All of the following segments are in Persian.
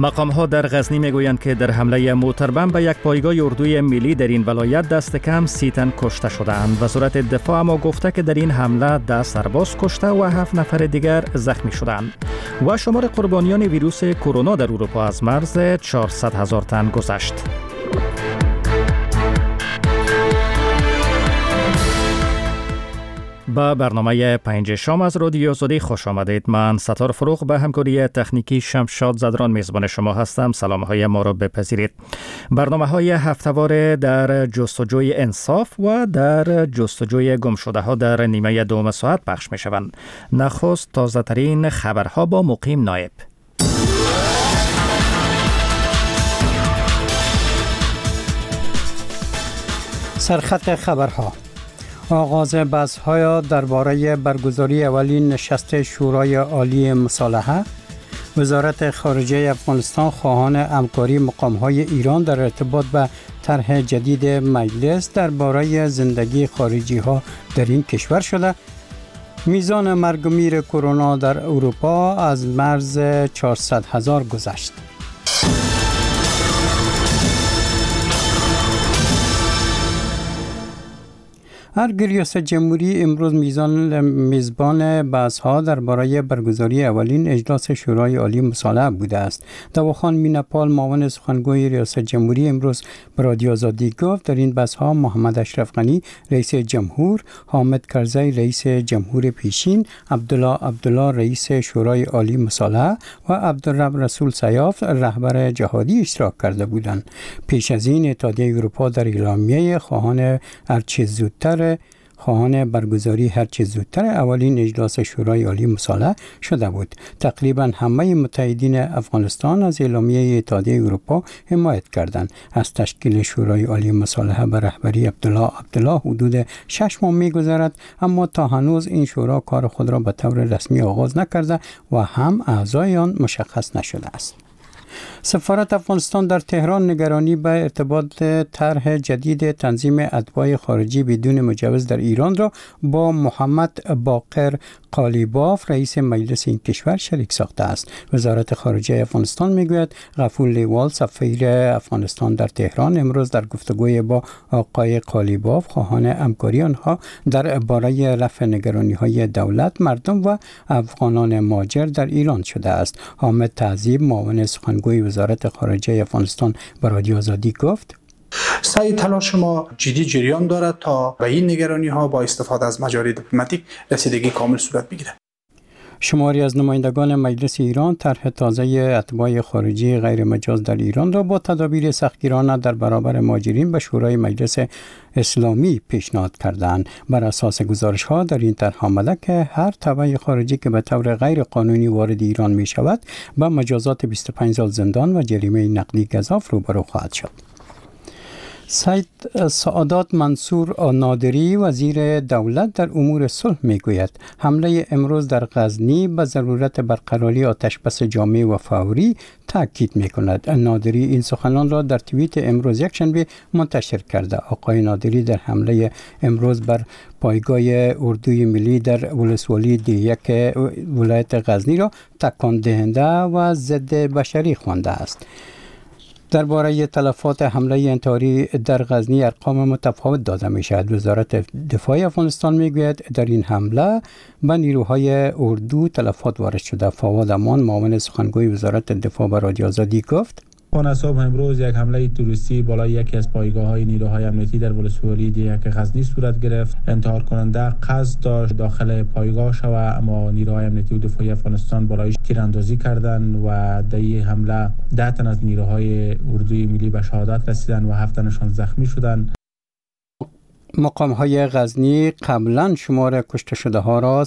مقام‌ها در غزنی میگویند که در حمله موتربم به یک پایگاه اردوی ملی در این ولایت دست کم 30 تن کشته شدند. وزارت دفاع اما گفته که در این حمله 10 سرباز کشته و 7 نفر دیگر زخمی شدند. و شمار قربانیان ویروس کرونا در اروپا از مرز 400,000 تن گذشت. با برنامه 5 شام از رادیو آزادی خوش آمدید. من ستار فروغ به همکاری تکنیکی شمشاد زدران میزبان شما هستم. سلام های ما را بپذیرید. برنامه های هفته‌واره در جستجوی انصاف و در جستجوی گم شده ها در نیمه دوم ساعت پخش می شوند. نخست تازه ترین خبرها با مقیم نایب. سرخط خبرها: آغاز بحث‌های درباره برگزاری اولین نشست شورای عالی مصالحه. وزارت خارجه افغانستان خواهان همکاری مقام‌های ایران در ارتباط به طرح جدید مجلس درباره زندگی خارجی‌ها در این کشور شده. میزان مرگ و میر کرونا در اروپا از مرز 400,000 گذشت. ارگ ریاست جمهوری امروز میزبان بحث‌ها درباره برگزاری اولین اجلاس شورای عالی مصالحه بوده است. دواخان میناپال معاون سخنگوی ریاست جمهوری امروز به رادیو آزادی گفت در این بحث‌ها محمد اشرف غنی رئیس جمهور، حامد کرزی رئیس جمهور پیشین، عبدالله رئیس شورای عالی مصالحه و عبدالرب رسول سیاف رهبر جهادی اشتراک کرده بودند. پیش از این اتحادیه اروپا در اعلامیه خواهان برگزاری هرچه زودتر اولین اجلاس شورای عالی مصالحه شده بود. تقریبا همه متحدین افغانستان از اعلامیه اتحادیه اروپا حمایت کردند. از تشکیل شورای عالی مصالحه به رهبری عبدالله حدود 6 ماه می‌گذرد، اما تا هنوز این شورا کار خود را به طور رسمی آغاز نکرده و هم اعضای آن مشخص نشده است. سفارت افغانستان در تهران نگرانی به ارتباط طرح جدید تنظیم اتباع خارجی بدون مجوز در ایران را با محمد باقر قالیباف رئیس مجلس این کشور شریک ساخته است. وزارت خارجه افغانستان میگوید غفور لیوال سفیر افغانستان در تهران امروز در گفتگوی با آقای قالیباف خواهان همکاری آنها در باره رفع نگرانی‌های دولت، مردم و افغانان مهاجر در ایران شده است. حامد تعذیب معاون سخنگوی وزارت خارجه افغانستان به رادیو آزادی گفت: سعی تلاش ما جدی جریان دارد تا به این نگرانی ها با استفاده از مجاری دیپلماتیک رسیدگی کامل صورت بگیرد. شماری از نمایندگان مجلس ایران طرح تازه اتباع خارجی غیر مجاز در ایران را با تدابیر سختگیرانه در برابر مهاجرین به شورای مجلس اسلامی پیشنهاد کردند. بر اساس گزارش‌ها در این طرح آمده که هر تبع خارجی که به طور غیر قانونی وارد ایران می شود با مجازات 25 سال زندان و جریمه نقدی گزاف روبرو خواهد شد. سید سعادت منصور نادری وزیر دولت در امور صلح میگوید حمله امروز در غزنی به ضرورت برقراری آتشبس جامع و فوری تاکید میکند. نادری این سخنان را در توییت امروز یکشنبه منتشر کرده. آقای نادری در حمله امروز بر پایگاه اردوی ملی در ولسوالی دیک ولایت غزنی را تکان دهنده و ضد بشری خوانده است. درباره تلفات حمله انتحاری در غزنی ارقام متفاوت داده می شود. وزارت دفاع افغانستان می گوید در این حمله به نیروهای اردو تلفات وارد شده. فواد امان معاون سخنگوی وزارت دفاع به رادیو آزادی گفت: اون صبح امروز یک حمله توریستی بالای یکی از پایگاه‌های نیروهای امنیتی در ولسوالی دیک غزنی صورت گرفت. انتحار کننده قصد داشت داخل پایگاه شود، اما نیروهای امنیتی و دفاعی افغانستان بالایش تیراندازی کردند و در این حمله 10 تن از نیروهای اردوی ملی به شهادت رسیدند و 7 تنشان زخمی شدند. مقام‌های غزنی قبلا شمار کشته شده ها را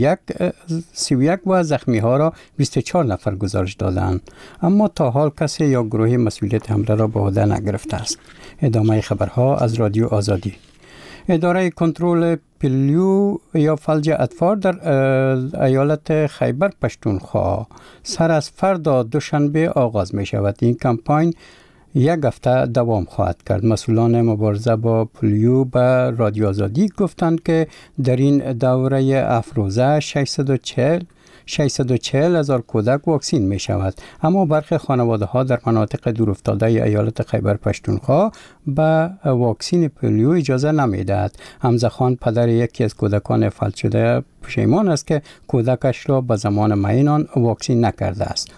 31 و زخمی ها را 24 نفر گزارش دادند، اما تا حال کسی یا گروهی مسئولیت حمله را به عهده نگرفته است. ادامه خبرها از رادیو آزادی. اداره کنترل پلیو یا فلج اطفال در ایالت خیبر پشتونخوا سر از فردا دوشنبه آغاز می شود. این کمپاین یک هفته دوام خواهد کرد. مسئولان مبارزه با پولیو به رادیو آزادی گفتند که در این دوره افروزه 640,000 کودک واکسین می شود. اما برخی خانواده ها در مناطق دورافتاده ایالت خیبر پشتونخوا به واکسین پولیو اجازه نمی دهد. حمزه خان پدر یکی از کودکان فلج شده پشیمان است که کودکش را به زمان معین واکسین نکرده است.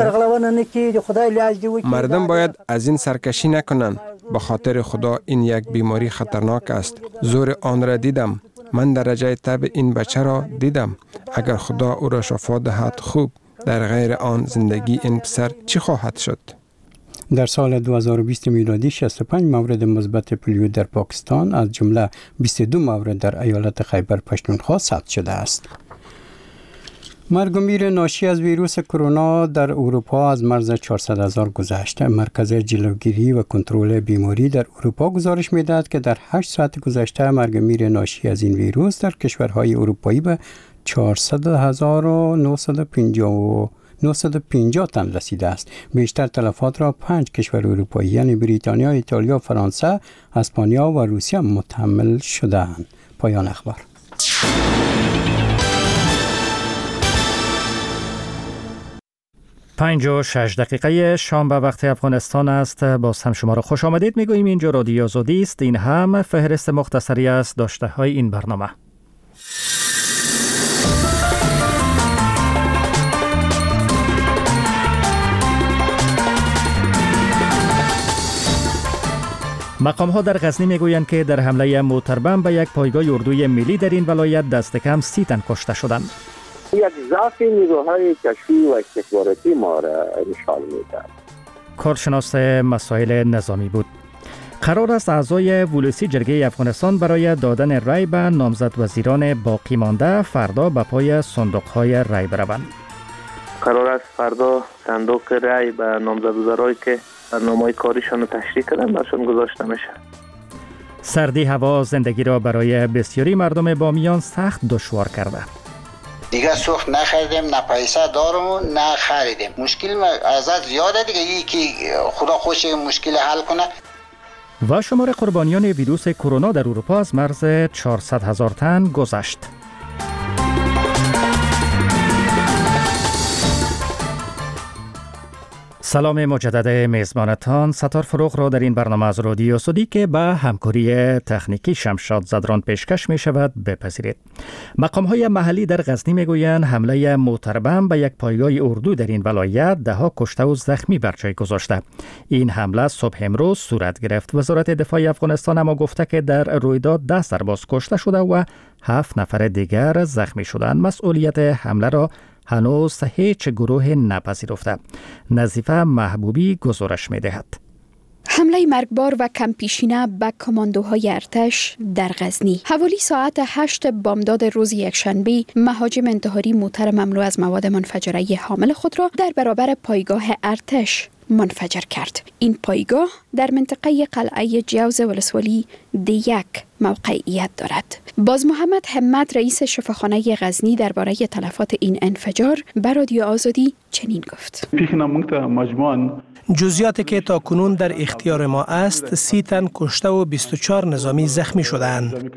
مردم باید از این سرکشی نکنند. به خاطر خدا این یک بیماری خطرناک است. زور آن را دیدم. من درجه تب این بچه را دیدم. اگر خدا او را شفا دهد خوب، در غیر آن زندگی این پسر چی خواهد شد؟ در سال 2020 میلادی 65 مورد مثبت پولیو در پاکستان از جمله 22 مورد در ایالت خیبر پشتونخوا ثبت شده است. مرگ و میر ناشی از ویروس کرونا در اروپا از مرز 400,000 گذشت. مرکز جلوگیری و کنترل بیماری در اروپا گزارش می‌دهد که در 8 ساعت گذشته مرگ و میر ناشی از این ویروس در کشورهای اروپایی به 400,950 تن رسیده است. بیشتر تلفات را 5 کشور اروپایی یعنی بریتانیا، ایتالیا، فرانسه، اسپانیا و روسیه متحمل شدند. پایان اخبار. 5:06 دقیقه شام به وقت افغانستان است. باز هم شما را خوش آمدید میگوییم. اینجا رادیو آزادی است. این هم فهرست مختصری است داشته های این برنامه. مقام ها در غزنی میگویند که در حمله موتربم به یک پایگاه اردوی ملی در این ولایت دست کم 30 تن کشته شدند. یک ضعف نیروهای کشفی و استخباراتی ما را نشان می‌دهد. کارشناس مسائل نظامی بود. قرار است اعضای ولوسی جرگه افغانستان برای دادن رای به نامزد وزیران باقی مانده فردا به پای صندوق‌های رای بروند. قرار است فردا صندوق رای به نامزد وزرایی که برنامه‌های کاریشان رو تشریح کردن برشان گذاشته میشه. سردی هوا زندگی را برای بسیاری مردم بامیان سخت دشوار کرده. دیگه سوخت نخریدیم، نه پیسه دارم نه خریدیم. مشکل ازت زیاده دیگه. یکی خدا خوش مشکل حل کنه. و شمار قربانیان ویروس کرونا در اروپا از مرز 400,000 تن گذشت. سلام مجدد میزبانتان. ستار فروغ را در این برنامه از رادیو آزادی که به همکاری تکنیکی شمشاد زدران پیشکش می شود بپذیرید. مقام های محلی در غزنی می گویند حمله موتربم به یک پایگاه اردو در این ولایت 10 کشته و زخمی بر جای گذاشته. این حمله صبح امروز صورت گرفت. وزارت دفاع افغانستان اما گفته که در رویداد 10 سرباز کشته شده و 7 نفر دیگر زخمی شدند. مسئولیت حمله را هنوز هیچ گروه نپذیرفته. نظیفه محبوبی گزارش می‌دهد. حمله مرگبار و کم پیشینه به کماندوهای ارتش در غزنی. حوالی ساعت 8 بامداد روز یکشنبه مهاجم انتحاری موتر مملو از مواد منفجره حامل خود را در برابر پایگاه ارتش منفجر کرد. این پایگاه در منطقه قلعه جوز ولسوالی دیک موقعیت دارد. باز محمد همت رئیس شفاخانه غزنی درباره تلفات این انفجار به رادیو آزادی چنین گفت: جزئیاتی که تا کنون در اختیار ما است 30 تن کشته و 24 نظامی زخمی شدند.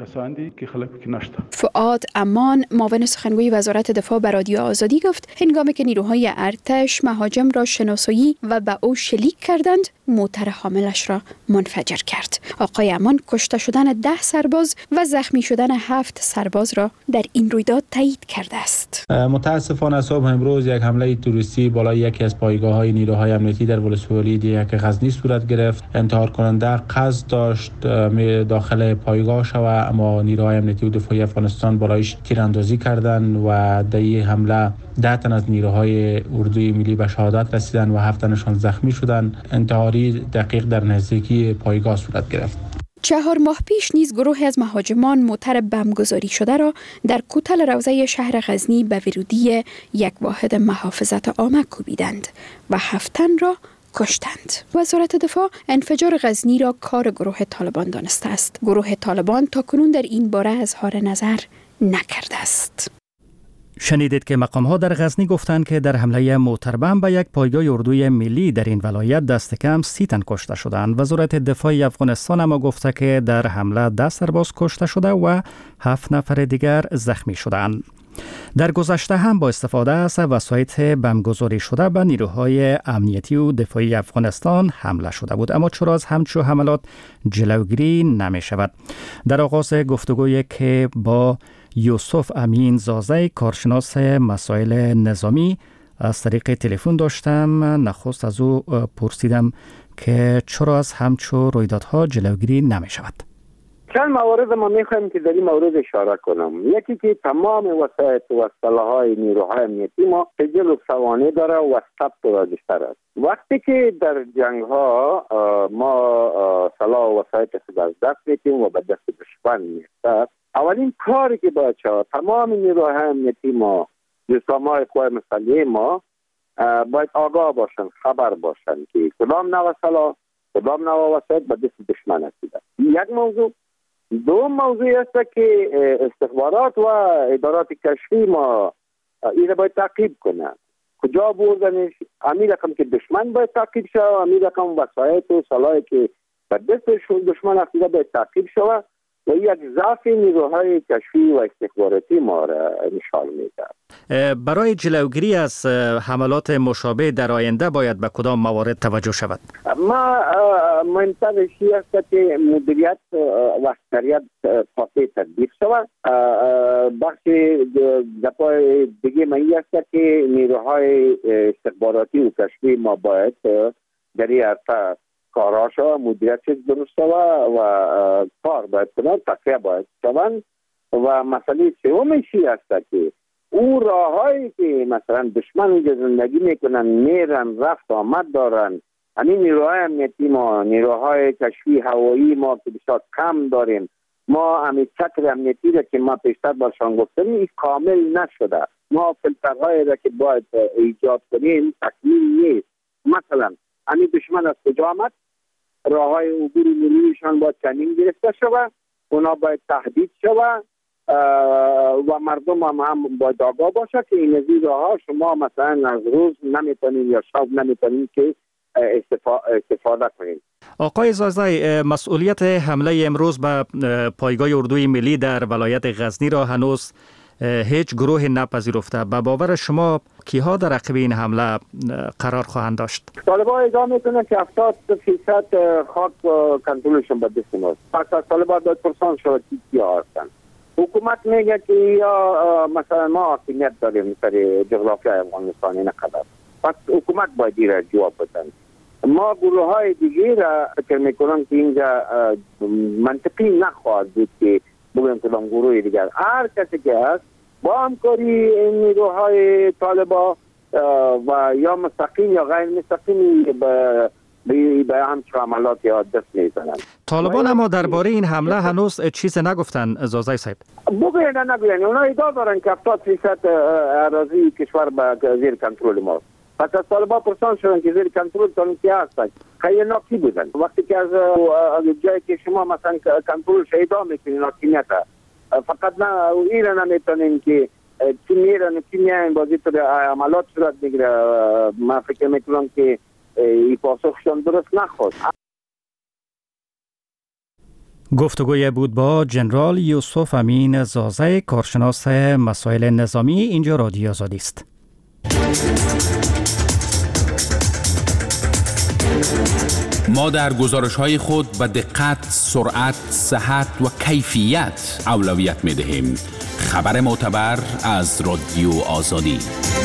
فؤاد امان معاون سخنگوی وزارت دفاع به رادیو آزادی گفت هنگامی که نیروهای ارتش مهاجم را شناسایی و به او شلیک کردند موتر حاملش را منفجر کرد. آقای امان کشته شدن 10 سرباز و زخمی شدن 7 سرباز را در این رویداد تایید کرده است. متاسفانه صبح امروز یک حمله تروریستی بالای یکی از پایگاه‌های نیروهای امنیتی در ولسوالی دیک غزنی صورت گرفت. انتحار کننده قصد داشت داخل پایگاه شود، اما نیروهای امنیتی و دفاعی افغانستان بالایش تیراندازی کردند و در این حمله 10 تن از نیروهای اردوی ملی به شهادت رسیدند و 7 تنشان زخمی شدند. انتحاری دقیق در نزدیکی پایگاه صورت گرفت. 4 ماه پیش نیز گروهی از مهاجمان موتر بمبگذاری شده را در کوتل روضه شهر غزنی به ورودی یک واحد محافظت عامه کوبیدند و 7 تن را کشتند. وزارت دفاع انفجار غزنی را کار گروه طالبان دانسته است. گروه طالبان تاکنون در این باره اظهار نظر نکرده است. شنیدید که مقام ها در غزنی گفتند که در حمله موتربم به یک پایگاه اردوی ملی در این ولایت دست کم 30 تن کشته شدند. وزارت دفاع افغانستان اما گفته که در حمله 10 سرباز کشته شده و 7 نفر دیگر زخمی شدند. در گذشته هم با استفاده از وسایط بمبگذاری شده به نیروهای امنیتی و دفاعی افغانستان حمله شده بود، اما چرا از همچون حملات جلوگیری نمی شود؟ در آغاز گفتگویی که با یوسف امین زازه کارشناس مسائل نظامی از طریق تلفن داشتم، نخست از او پرسیدم که چرا از همچون رویدادها جلوگیری نمی شود. چند مورد ما میخوایم که در این مورد اشاره کنم. یکی که تمام وسایط و سلاح‌های نیروهای امنیتی ما سجل و سوانح داره و ثبت و راجستر است. وقتی که در جنگ‌ها ما سلاح و وسایط خود از دست میتیم و به دست دشمن میفته، اولین کاری که باید شود تمام نیروهای امنیتی ما، جسام‌های قوای مسلحه ما باید آگاه باشن، خبر باشن که کدام نوع سلاح، کدام نوع وسایط به دست دشمن رسیده. یک موضوع. دوم موضوع است که استخبارات و ادارات کشفی ما این باید تعقیب کنند. کجا بردنش؟ همین رقم که دشمن باید تعقیب شود، همین رقم وسایط و سلاحی که به دست دشمن رسیده باید تعقیب شود و یک ضعف نیروهای کشفی و استخباراتی ما را نشان می‌دهد. برای جلوگیری از حملات مشابه در آینده باید به کدام موارد توجه شود؟ مهمترین چیز است که مدیریت و اکثریت قاطع تدبیر شود. بخش دفاع دیگه این است که نیروهای استخباراتی و کشفی ما باید در این عرصه کارها شود، مدیریت درست شود و کار باید کنند، تقویه باید شوند. و مسئله سوم چی است که او راههایی که مثلا دشمن اینجا زندگی میکنن، میرن، رفت آمد دارن، همین نیروهای امنیتی ما، نیروهای کشفی هوایی ما که بسیار کم داریم، ما همین چتر امنیتی را که ما پیشتر برشان گفتیم این کامل نشده. ما فلترهایی را که باید ایجاد کنیم تکمیل نیست. مثلا همین دشمن از کجا آمد، راههای عبور ملیشان باید چنین گرفته شود، اونا باید تهدید شود و مردم هم باید آگاه باشه که این از این راه ها شما مثلا از روز نمیتونین یا شب نمیتونین که استفاده کنین. آقای زازه، مسئولیت حمله امروز به پایگاه اردوی ملی در ولایت غزنی را هنوز هیچ گروه نپذیرفته. به باور شما کیها در عقب این حمله قرار خواهند داشت؟ طالبان ادعا میکنن که 70% خاک کنترلشون به دست ماست. پس از طالبان باید پرسان شود کیا هستند. حکومت میگه که یا مثلا ما حاکمیت داریم سر جغرافیای افغانستان نقدر. پس حکومت باید این را جواب بدن. ما گروه های دیگه را فکر میکنم که اینجا منطقی نخواهد بود که بگویم کدام گروه دیگر. هر کسی که هست با همکاری نیروهای طالبان و یا مستقیم یا غیر مستقیم به همچون عملات یا دست میزنند. طالبان اما درباره این حمله هنوز چیز نگفتن زازای صاحب؟ بگوین نگوین. اونا ادعا دارن که 70% اراضی کشور به زیر کنترل ماست. پس از طالبان پرسان شدن که زیر کنترل تان کی هستند؟ خیلی ناکی بودن. وقتی که از جایی که شما مثلا کنترل ادعا میکنین حاکمیت فقط نه ایران نمیتونین که چی میرن چی میان بازی تو عملات صورت بگیره. من فکر میکنم که این پاسخشان درست نخواست. گفتگوی بود با جنرال یوسف امین زازه کارشناس مسائل نظامی. اینجا رادیو آزادی است. ما در گزارش‌های خود به دقت، سرعت، صحت و کیفیت اولویت می‌دهیم. خبر معتبر از رادیو آزادی.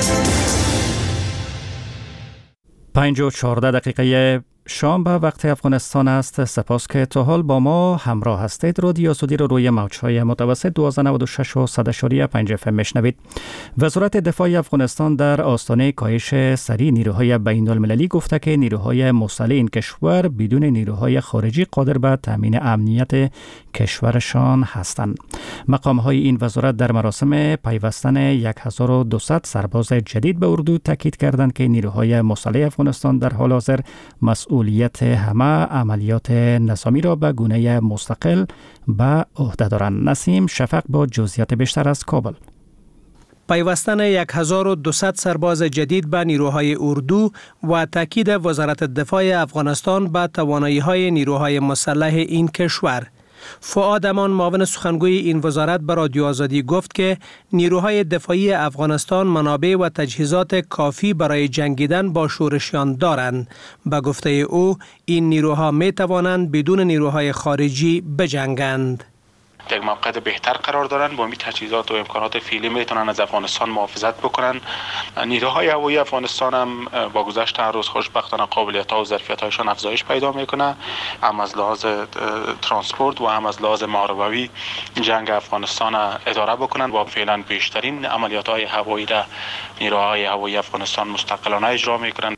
5:14 شام به وقت افغانستان است. سپاس که تا حال با ما همراه هستید. رادیو آزادی رو روی موج‌های متوسط 1296 و 100.5 FM میشنوید. وزارت دفاع افغانستان در آستانه کاهش سریع نیروهای بین‌المللی گفته که نیروهای مسلح این کشور بدون نیروهای خارجی قادر به تامین امنیت کشورشان هستند. مقام‌های این وزارت در مراسم پیوستن 1200 سرباز جدید به اردو تاکید کردند که نیروهای مسلح افغانستان در حال حاضر مسئولیت همه عملیات نظامی را به گونه مستقل به عهده دارند. نسیم شفق با جزئیات بیشتر از کابل. پیوستن 1200 سرباز جدید به نیروهای اردو و تاکید وزارت دفاع افغانستان به توانایی‌های نیروهای مسلح این کشور. فؤاد امان معاون سخنگوی این وزارت به رادیو آزادی گفت که نیروهای دفاعی افغانستان منابع و تجهیزات کافی برای جنگیدن با شورشیان دارند. به گفته او این نیروها می توانند بدون نیروهای خارجی بجنگند. در موقعیت بهتر قرار دارن، با این تجهیزات و امکانات فعلی میتونن از افغانستان محافظت بکنن. نیروهای هوایی افغانستان هم با گذشت هر روز خوشبختانه قابلیت‌ها و ظرفیت‌هایشان افزایش پیدا میکنه، هم از لحاظ ترانسپورت و هم از لحاظ محاربوی جنگ افغانستان اداره بکنن و فعلا بیشترین عملیات‌های هوایی را نیروهای هوایی افغانستان مستقلانه اجرا میکنن.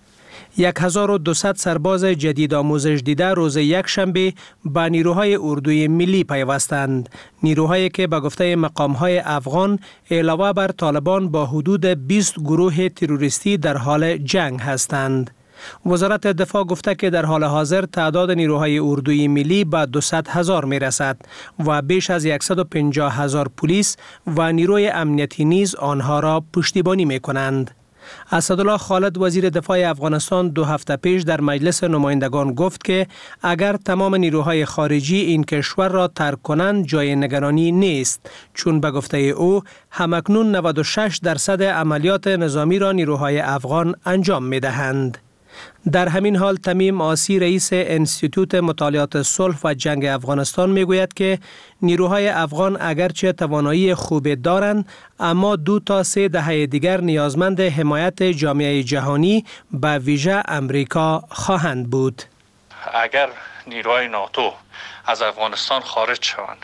1200 سرباز جدید آموزش دیده روز یکشنبه به نیروهای اردوی ملی پیوستند. نیروهایی که به گفته مقام‌های افغان علاوه بر طالبان با حدود 20 گروه تروریستی در حال جنگ هستند. وزارت دفاع گفته که در حال حاضر تعداد نیروهای اردوی ملی به 200,000 می رسد و بیش از 150,000 پلیس و نیروی امنیتی نیز آنها را پشتیبانی می کنند. اسدالله خالد وزیر دفاع افغانستان 2 هفته پیش در مجلس نمایندگان گفت که اگر تمام نیروهای خارجی این کشور را ترک کنند جای نگرانی نیست، چون به گفته او همکنون 96% عملیات نظامی را نیروهای افغان انجام می دهند. در همین حال تمیم آسی رئیس انستیتوت مطالعات صلح و جنگ افغانستان میگوید که نیروهای افغان اگرچه توانایی خوب دارند اما 2 تا 3 دهه دیگر نیازمند حمایت جامعه جهانی به ویژه امریکا خواهند بود. اگر نیروهای ناتو از افغانستان خارج شوند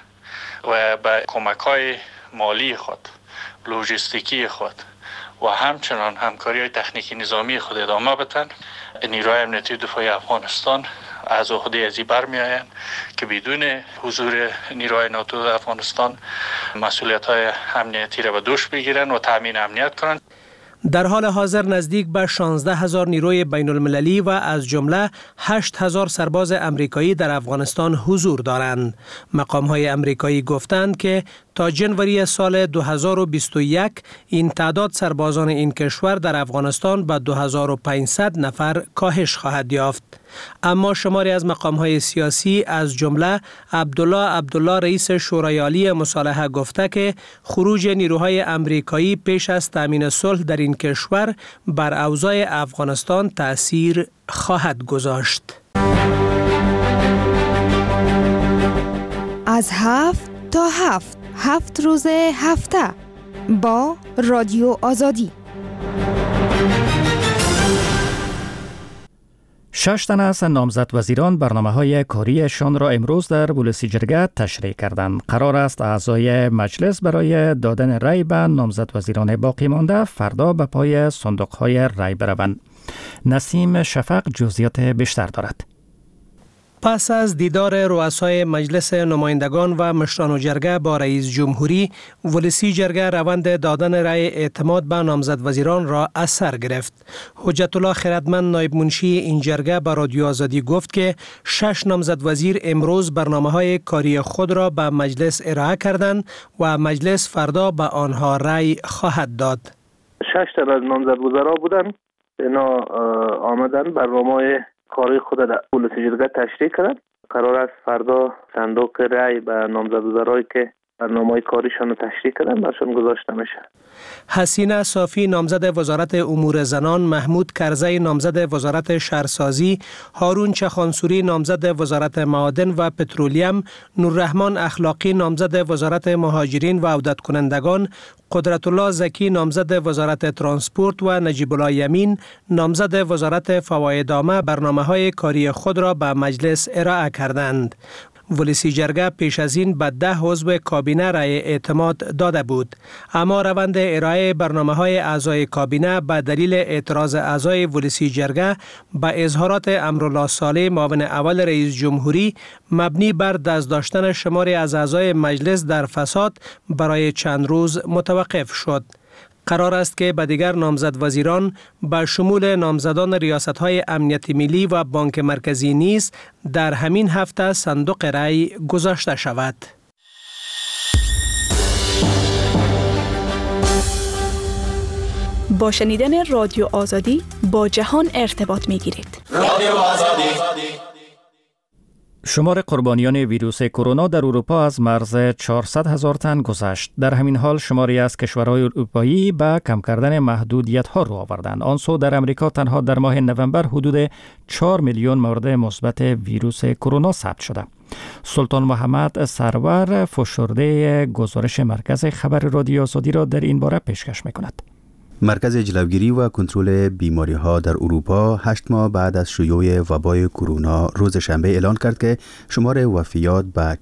و به کمک‌های مالی خود، لوجستیکی خود و همچنان همکاری‌های تکنیکی نظامی خود ادامه بدن، نیروهای امنیتی دفاعی افغانستان از عهده ازی برمی‌آیند که بدون حضور نیروهای ناتو در افغانستان مسئولیت‌های امنیتی را به دوش بگیرند و تامین امنیت کنند. در حال حاضر نزدیک به 16,000 نیروی بین المللی و از جمله 8,000 سرباز امریکایی در افغانستان حضور دارند. مقام‌های امریکایی گفتند که تا جنوری سال 2021 این تعداد سربازان این کشور در افغانستان به 2500 نفر کاهش خواهد یافت. اما شماری از مقام‌های سیاسی از جمله عبدالله رئیس شورای عالی مصالحه گفته که خروج نیروهای امریکایی پیش از تامین صلح در این کشور بر اوضاع افغانستان تأثیر خواهد گذاشت. از 7 تا 7 روز هفته با رادیو آزادی. 6 تن از نامزد وزیران برنامه‌های کاریشان را امروز در بولسیجرگه تشریح کردند. قرار است اعضای مجلس برای دادن رأی به نامزد وزیران باقی مانده فردا به پای صندوق‌های رأی بروند. نسیم شفق جزئیات بیشتر دارد. پس از دیدار رؤسای مجلس نمایندگان و مشران جرگه با رئیس جمهوری، ولسی جرگه روند دادن رأی اعتماد به نامزد وزیران را از سر گرفت. حجت الله خردمند نایب منشی این جرگه به رادیو آزادی گفت که 6 نامزد وزیر امروز برنامه‌های کاری خود را به مجلس ارائه کردند و مجلس فردا به آنها رأی خواهد داد. 6 تن از نامزد وزرا بودن، اینا آمدن برنامه‌های کاری خود در بولسیجرگه تشریح کردن. قرار است فردا صندوق رأی به نامزد وزرایی که برنامه‌های کاریشان رو تشریح کردن برشان گذاشته میشه. حسینه صافی نامزد وزارت امور زنان، محمود کرزی نامزد وزارت شهرسازی، هارون چخانسوری نامزد وزارت معادن و پترولیم، نوررحمان اخلاقی نامزد وزارت مهاجرین و عودت کنندگان، قدرت الله زکی نامزد وزارت ترانسپورت و نجیب الله یمین نامزد وزارت فوایدنامه برنامه‌های کاری خود را به مجلس ارائه کردند. ولسی جرگه پیش از این به 10 عضو کابینه رأی اعتماد داده بود، اما روند ارائه برنامه‌های اعضای کابینه به دلیل اعتراض اعضای ولسی جرگه به اظهارات امرالله صالح معاون اول رئیس جمهوری مبنی بر دست داشتن شماری از اعضای مجلس در فساد برای چند روز متوقف شد. قرار است که به دیگر نامزد وزیران به شمول نامزدان ریاست‌های امنیت ملی و بانک مرکزی نیز در همین هفته صندوق رأی گذاشته شود. با شنیدن رادیو آزادی با جهان ارتباط می‌گیرید. رادیو آزادی. شمار قربانیان ویروس کرونا در اروپا از مرز 400,000 تن گذشت. در همین حال شماری از کشورهای اروپایی به کم کردن محدودیت‌ها رو آوردند. آن سو در امریکا تنها در ماه نوامبر حدود 4 میلیون مورد مثبت ویروس کرونا ثبت شده. سلطان محمد سرور فشرده گزارش مرکز خبر رادیو آزادی را در این باره پیشکش می‌کند. مرکز جلوگیری و کنترل بیماری‌ها در اروپا 8 ماه بعد از شیوع وبای کرونا روز شنبه اعلان کرد که شمار وفیات به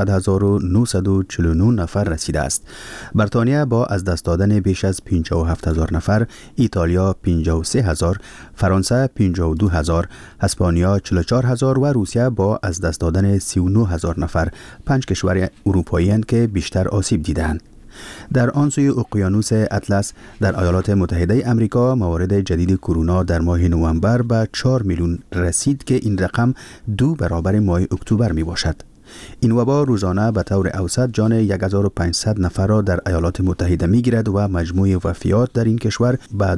400,949 نفر رسیده است. بریتانیا با از دست دادن بیش از 57,000 نفر، ایتالیا 53,000، فرانسه 52,000، اسپانیا 44,000 و روسیه با از دست دادن 39,000 نفر 5 کشور اروپایی اند که بیشتر آسیب دیدند. در آن سوی اقیانوس اطلس در ایالات متحده امریکا موارد جدید کرونا در ماه نوامبر به 4 میلیون رسید که این رقم 2 برابر ماه اکتبر می باشد. این وبا روزانه به طور اوسط جان 1500 نفر را در ایالات متحده می گیرد و مجموع وفیات در این کشور به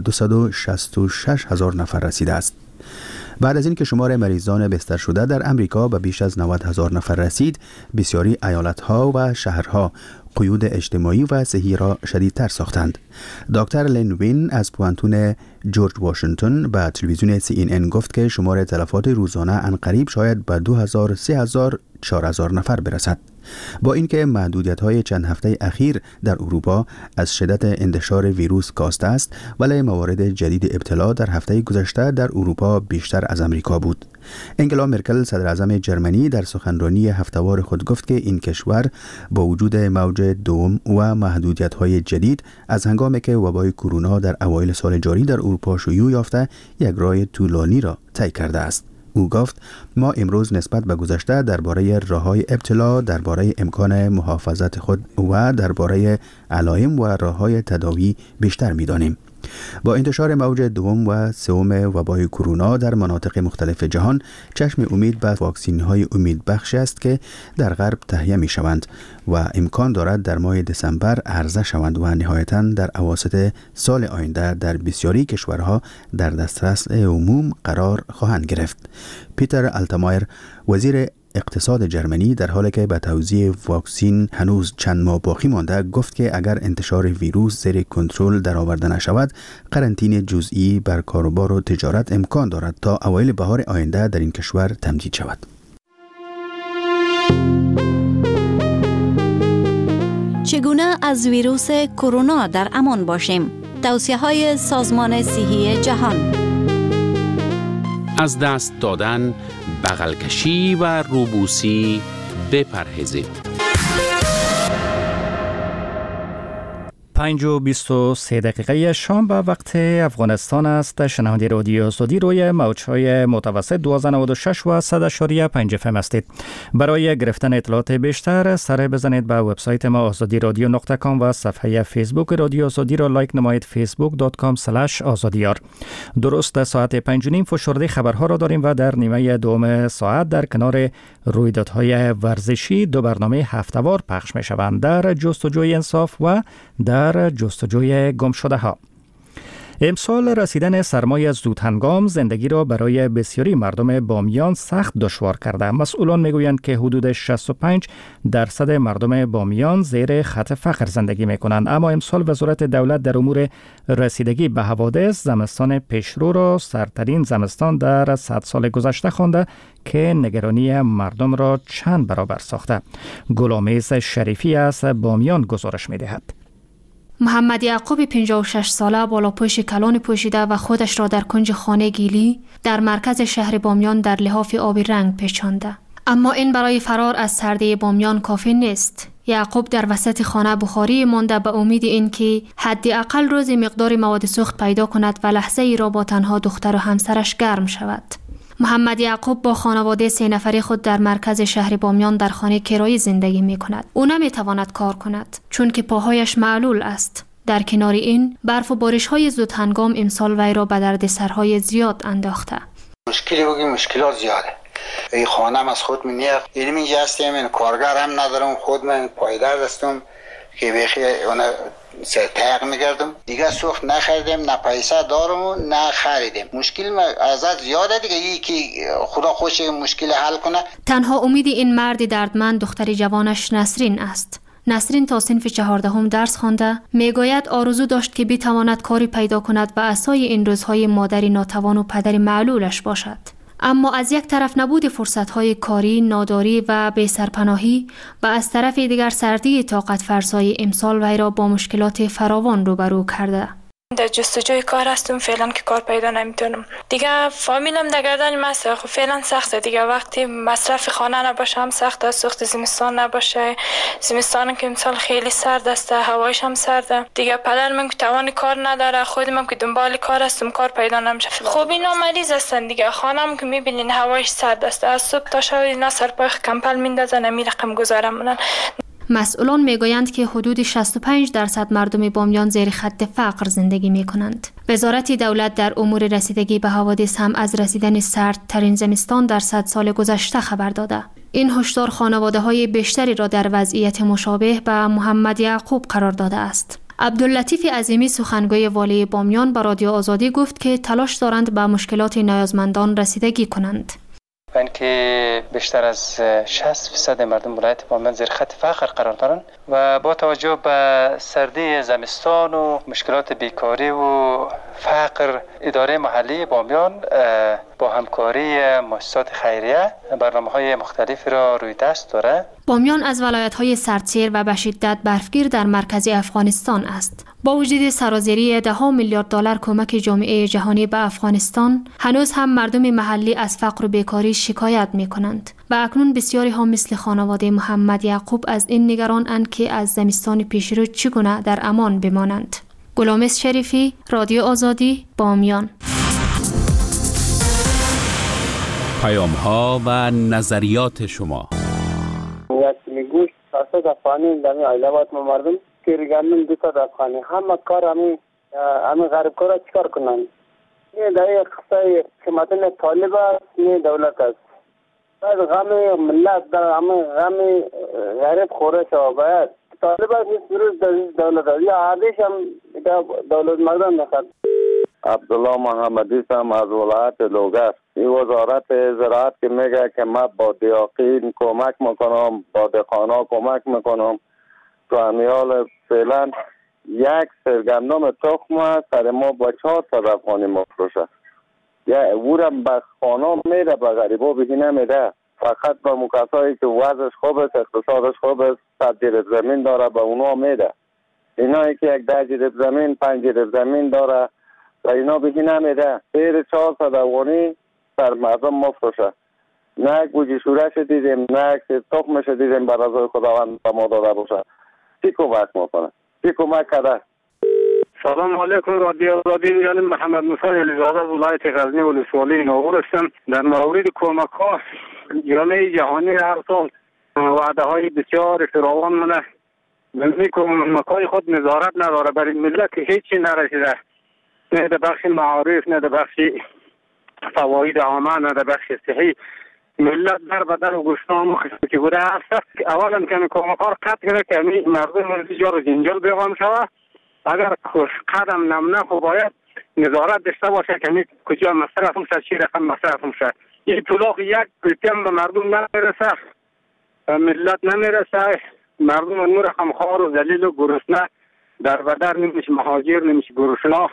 266,000 نفر رسیده است. بعد از اینکه شمار مریضان بستر شده در امریکا به بیش از 90,000 نفر رسید، بسیاری ایالت‌ها و شهرها قیود اجتماعی و صحی را شدیدتر ساختند. دکتر لن وین از پوانتون جورج واشنگتن به تلویزیون CNN گفت که شمار تلفات روزانه عنقریب شاید به 2,000، 3,000، 4,000 نفر برسد. با اینکه محدودیت‌های چند هفته اخیر در اروپا از شدت انتشار ویروس کاسته است، ولی موارد جدید ابتلا در هفته گذشته در اروپا بیشتر از امریکا بود. انگلا مرکل صدر اعظم جرمنی در سخنرانی هفته‌وار خود گفت که این کشور با وجود موج دوم و محدودیت‌های جدید از هنگامی که وبای کرونا در اوایل سال جاری در اروپا شیوع یافته یک راه طولانی را طی کرده است. او گفت ما امروز نسبت به گذشته درباره راه‌های ابتلا، درباره امکان محافظت خود و درباره علائم و راه‌های تداوی بیشتر می‌دانیم. با انتشار موج دوم و سوم وبای کرونا در مناطق مختلف جهان، چشم امید به واکسین‌های امیدبخش است که در غرب تهیه می‌شوند و امکان دارد در ماه دسامبر عرضه شوند و نهایتاً در اواسط سال آینده در بسیاری کشورها در دسترس عموم قرار خواهند گرفت. پیتر آلتمایر وزیر اقتصاد جرمنی در حالی که به توزیع واکسین هنوز چند ماه باقی مانده گفت که اگر انتشار ویروس زیر کنترل درآورده نشود، قرنطینه جزئی بر کاروبار و تجارت امکان دارد تا اوایل بهار آینده در این کشور تمدید شود. چگونه از ویروس کرونا در امان باشیم؟ توصیه‌های سازمان صحی جهان. از دست دادن، بغل کشی و روبوسی بپرهیزید. 5:23 شام به وقت افغانستان است. شنونده رادیو آزادی روی موج‌های متوسط 1296 و 100.5 FM هستید. برای گرفتن اطلاعات بیشتر سر بزنید به وبسایت ما azadieradio.com و صفحه فیسبوک رادیو آزادی را لایک نمایید facebook.com/azadiyar. درست ساعت 5:30 فشرده خبرها را داریم و در نیمه دوم ساعت در کنار رویدادهای ورزشی 2 برنامه هفته‌وار پخش می‌شوند، در جستجوی انصاف و در جستجوی گم شده ها. امسال رسیدن سرمای زود هنگام زندگی را برای بسیاری مردم بامیان سخت دشوار کرده. مسئولان میگویند که حدود 65% مردم بامیان زیر خط فقر زندگی میکنند، اما امسال وزارت دولت در امور رسیدگی به حوادث زمستان پیشرو را سردترین زمستان در 100 سال گذشته خوانده که نگرانی مردم را چند برابر ساخته. گلامیز شریفی از بامیان گزارش میدهد. محمد یعقوب 56 ساله بالاپوش کلان پوشیده و خودش را در کنج خانه گیلی در مرکز شهر بامیان در لحاف آبی رنگ پیچانده. اما این برای فرار از سردی بامیان کافی نیست. یعقوب در وسط خانه بخاری مانده به امید این که حداقل روزی مقدار مواد سوخت پیدا کند و لحظه ای را با تنها دختر و همسرش گرم شود. محمد یعقوب با خانواده 3 نفری خود در مرکز شهر بامیان در خانه کرایی زندگی می کند. او نمی تواند کار کند چون که پاهایش معلول است. در کنار این برف و بارش های زود هنگام امسال وی را به دردسرهای زیاد انداخته. مشکلات زیاده. این خانم از خود منیه علمی هستم، این کارگر هم ندارم، خود من پایدار هستم، که بیخی اون تیغ میگردم دیگه سوخت نخریدیم، نه پیسه دارم نه خریدیم. مشکل ازت زیاده دیگه، یکی خدا خوش مشکل حل کنه. تنها امید این مرد دردمند دختر جوانش نسرین است. نسرین تا صنف 14 درس خوانده. میگوید آرزو داشت که بتواند کاری پیدا کند و عصای این روزهای مادری ناتوان و پدر معلولش باشد. اما از یک طرف نبود فرصت‌های کاری، ناداری و بی‌سرپناهی و از طرف دیگر سردی طاقت فرسای امسال وی را با مشکلات فراوان روبرو کرده. در جستجوی کار هستم، فعلا که کار پیدا نمیتونم. دیگه فامیلم در گردن مسه، خب فعلا سخته دیگه. وقتی مصرف خانه نباشه هم سخته، سوخت زمستان نباشه، زمستان که امسال خیلی سرد است، هوایش هم سرده دیگه. پدرم که توان کار نداره، خودم که دنبال کار هستم، کار پیدا نمیشه. خب اینا مریض هستن دیگه، خانم که میبینین هوایش سرد است، از صبح تا شب اینا سرپای کمپل میندازن، می رقم گذارم. مسئولان میگویند که حدود 65% مردم بامیان زیر خط فقر زندگی می کنند. وزارت دولت در امور رسیدگی به حوادث هم از رسیدن سردترین زمستان در 100 سال گذشته خبر داده. این هشدار خانواده‌های بیشتری را در وضعیت مشابه به محمد یعقوب قرار داده است. عبداللطیف عظیمی سخنگوی والی بامیان به رادیو آزادی گفت که تلاش دارند به مشکلات نیازمندان رسیدگی کنند. که بیشتر از 60% مردم ولایت بامیان زیر خط فقر قرار دارند و با توجه به سردی زمستان و مشکلات بیکاری و فقر، اداره محلی بامیان با همکاری مؤسسات خیریه برنامه‌های مختلفی را روی دست داره. بامیان از ولایت‌های سردسیر و به شدت برفگیر در مرکز افغانستان است. با وجود سرازیری $10 میلیارد کمک جامعه جهانی به افغانستان، هنوز هم مردم محلی از فقر و بیکاری شکایت می‌کنند و اکنون بسیاری ها مثل خانواده محمد یعقوب از این نگران اند که از زمستان پیشرو چگونه در امان بمانند. غلامس شریفی، رادیو آزادی، بامیان. پیام‌ها و نظریات شما. میگوش اساس افغانی در علاوات مردم که ریگانن دو تا افغانی همه کار همه غریب کارا چیکار کنن؟ نه در قصه حکومتن طالب است، نه دولت است. بعد غم ملت در همه غم غریب خورش باید طالب است، نیست دولت است. یا عادش هم دولت مردم نخواد. عبدالله محمدی هم از ولایت لوگر. این وزارت زراعت که میگه که من با دیاقین کمک میکنم، با دهقانا کمک میکنم، تو همیال فعلا یک سرگندم تخم سر ما با 400 افغانی مفروشه. یا اورم به خانه میره، به غریبا بهی نمیده، فقط به مکسایی که وضعش خوب است، اقتصادش خوب است، 100 جریب زمین داره به اونا میده. اینایی که یک 10 جریب زمین 5 جریب زمین داره و اینا بهی نمیده، غیر 400 افغانی سر مردم مفروشه. نه گوجه شورش دیدیم، نه تخمش دیدیم بر رضای خداوند به ما داده باشه. چی کمک میکنه؟ چی کمک کرده؟ سلام علیکم. رادیو آزادی، یعنی محمد موسی علیزاده ولایت غزنی ولسوالی نوور هستم. در مورد کمک ها جامعه جهانی هر سال وعده های بسیار فراوان منه. ملی کمک های خود نظارت نداره برای ملت که هیچی نرسیده، نه در بخش معارف، نه در بخش فواید عامه، نه در بخش صحی. ملت در بدر و گوشتان خسته که بوده هست. اولا که کمک ها قطع کرده که مردم جار جنجال بیغام شود. اگر قدم نمونه خب باید نظارت داشته باشه که کجا مصرف میشه، چی رقم مصرف میشه. این طلاق یک پرتیم به مردم نمیرسه، ملت نمیرسه، مردم نور رقمخوار و ذلیل و گرسنه در بدر نمیشه، مهاجر نمیشه، گرسنه.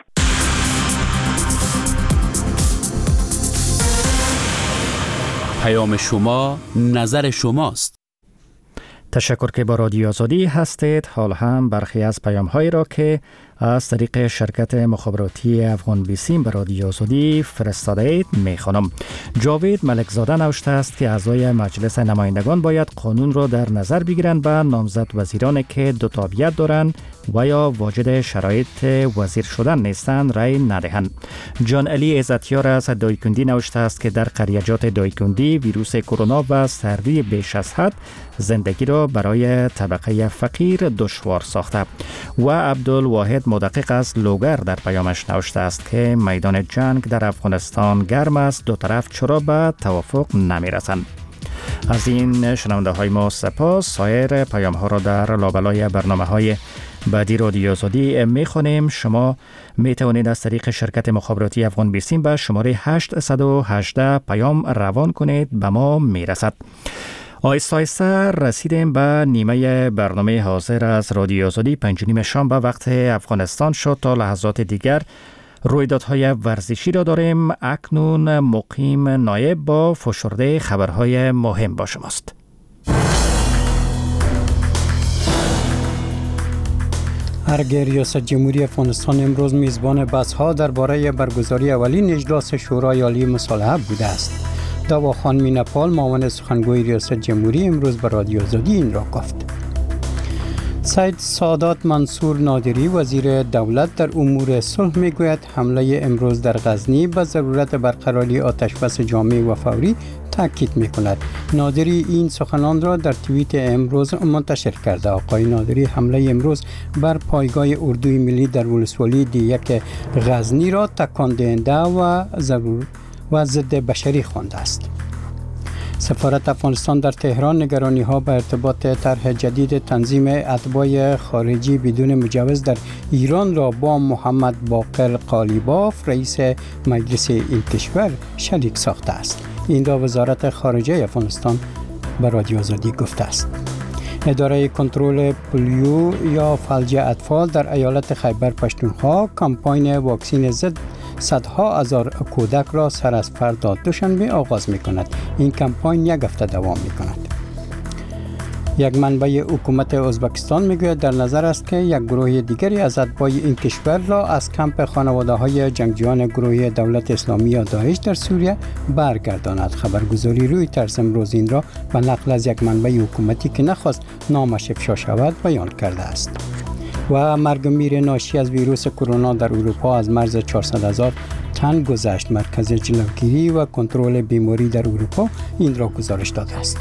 پیام شما، نظر شماست. تشکر که با رادیو آزادی هستید. حال هم برخی از پیام‌هایی را که از طریق شرکت مخابراتی افغان بیسیم به رادیو آزادی فرستاده اید میخوانم. جاوید ملکزاده نوشته است که اعضای مجلس نمایندگان باید قانون را در نظر بگیرند و نامزد وزیرانی که دو تابعیت دارند و یا واجد شرایط وزیر شدن نیستند رای ندهند. جان علی عزتیار از دایکندی نوشته است که در قریجات دایکندی ویروس کرونا و سردی بیش از حد زندگی را برای طبقه فقیر دشوار ساخته. و عبدالواحد مدقق از لوگر در پیامش نوشته است که میدان جنگ در افغانستان گرم است، دو طرف چرا به توافق نمی رسند. از این شنونده های ما سپاس. سایر پیام ها را در لابلای برنامه های بعدی رادیو آزادی می خوانیم. شما می توانید از طریق شرکت مخابراتی افغان بیسیم به شماره 818 پیام روان کنید، به ما می رسد. آیسته آیسته رسیدیم به نیمه برنامه حاضر از رادیو آزادی. 5:30 شام به وقت افغانستان شد. تا لحظات دیگر رویدادهای ورزشی را داریم. اکنون مقیم نایب با فشرده خبرهای مهم با شماست. ارگ ریاست جمهوری افغانستان امروز میزبان بحث‌ها درباره برگزاری اولین اجلاس شورای عالی مصالحه بوده است. داوا خان مینپال معاون سخنگوی ریاست جمهوری امروز به رادیو آزادی این را گفت. سید سادات منصور نادری وزیر دولت در امور صلح میگوید حمله امروز در غزنی به ضرورت برقراری آتشبس جامع و فوری تاکید میکند. نادری این سخنان را در توییت امروز منتشر کرده. آقای نادری حمله امروز بر پایگاه اردوی ملی در ولسوالی دی1 غزنی را تکان دهنده و ضد بشری خوانده است. سفارت افغانستان در تهران نگرانی ها به ارتباط طرح جدید تنظیم اتباع خارجی بدون مجوز در ایران را با محمد باقر قالیباف رئیس مجلس این کشور شریک ساخته است. این را وزارت خارجه افغانستان به رادیو آزادی گفته است. اداره کنترل پولیو یا فلج اطفال در ایالت خیبر پختونخوا کمپاین واکسین ضد صدها هزار کودک را سر از فردا دوشنبه آغاز می کند. این کمپاین یک هفته دوام می کند. یک منبع حکومت ازبکستان می گوید در نظر است که یک گروه دیگری از اتباع این کشور را از کمپ خانواده های جنگجویان گروه دولت اسلامی یا داعش در سوریه برگرداند. خبرگزاری رویترز امروز این را به نقل از یک منبع حکومتی که نخواست نامش افشا شود بیان کرده است. و مرگ و میر ناشی از ویروس کرونا در اروپا از مرز 400,000 تن گذشت. مرکز جلوگیری و کنترل بیماری در اروپا این را گزارش داده است.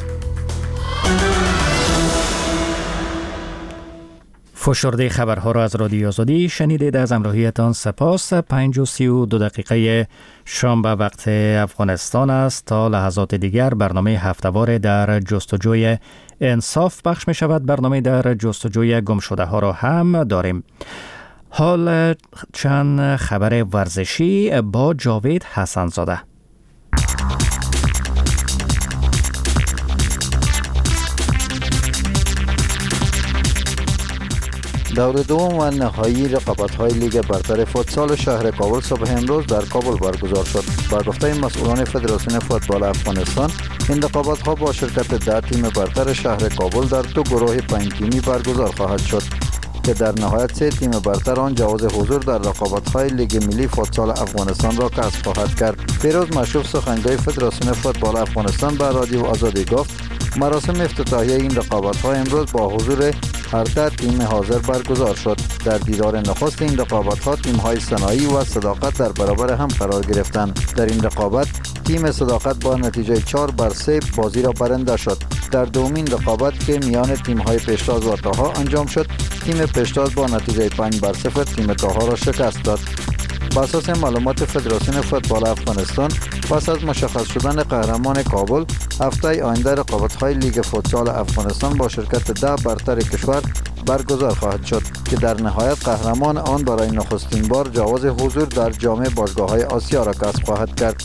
فشرده خبرها را از رادیو آزادی شنیدید. از همراهیتان سپاس. 5:32 شام به وقت افغانستان است. تا لحظات دیگر برنامه هفته‌وار در جستجوی انصاف پخش می شود. برنامه در جستجوی گم شده ها را هم داریم. حال چند خبر ورزشی با جاوید حسن زاده. دور دوم و نهایی رقابت‌های لیگ برتر فوتسال شهر کابل صبح امروز در کابل برگزار شد. با گفته مسئولان فدراسیون فوتبال افغانستان، این رقابت‌ها با شرکت 10 تیم برتر شهر کابل در 2 گروه 5 تیمی برگزار خواهد شد که در نهایت 3 تیم برتر آن جواز حضور در رقابت‌های لیگ ملی فوتسال افغانستان را کسب خواهد کرد. فیروز مشوف سخنگوی فدراسیون فوتبال افغانستان به رادیو آزادی گفت مراسم افتتاحیه این رقابت‌ها امروز با حضور هر 10 تیم حاضر برگزار شد. در دیدار نخست این رقابت‌ها تیم‌های صنایعی و صداقت در برابر هم قرار گرفتند. در این رقابت تیم صداقت با نتیجه 4-3 بازی را برنده شد. در دومین رقابت که میان تیم‌های پیشتاز و تاها انجام شد، تیم پیشتاز با نتیجه 5-0 تیم تاها را شکست داد. بر اساس معلومات فدراسیون فوتبال افغانستان، پس از مشخص شدن قهرمان کابل، هفته آینده رقابت‌های لیگ فوتسال افغانستان با شرکت 10 برتر کشور برگزار خواهد شد که در نهایت قهرمان آن برای نخستین بار جواز حضور در جام باشگاه‌های آسیا را کسب خواهد کرد.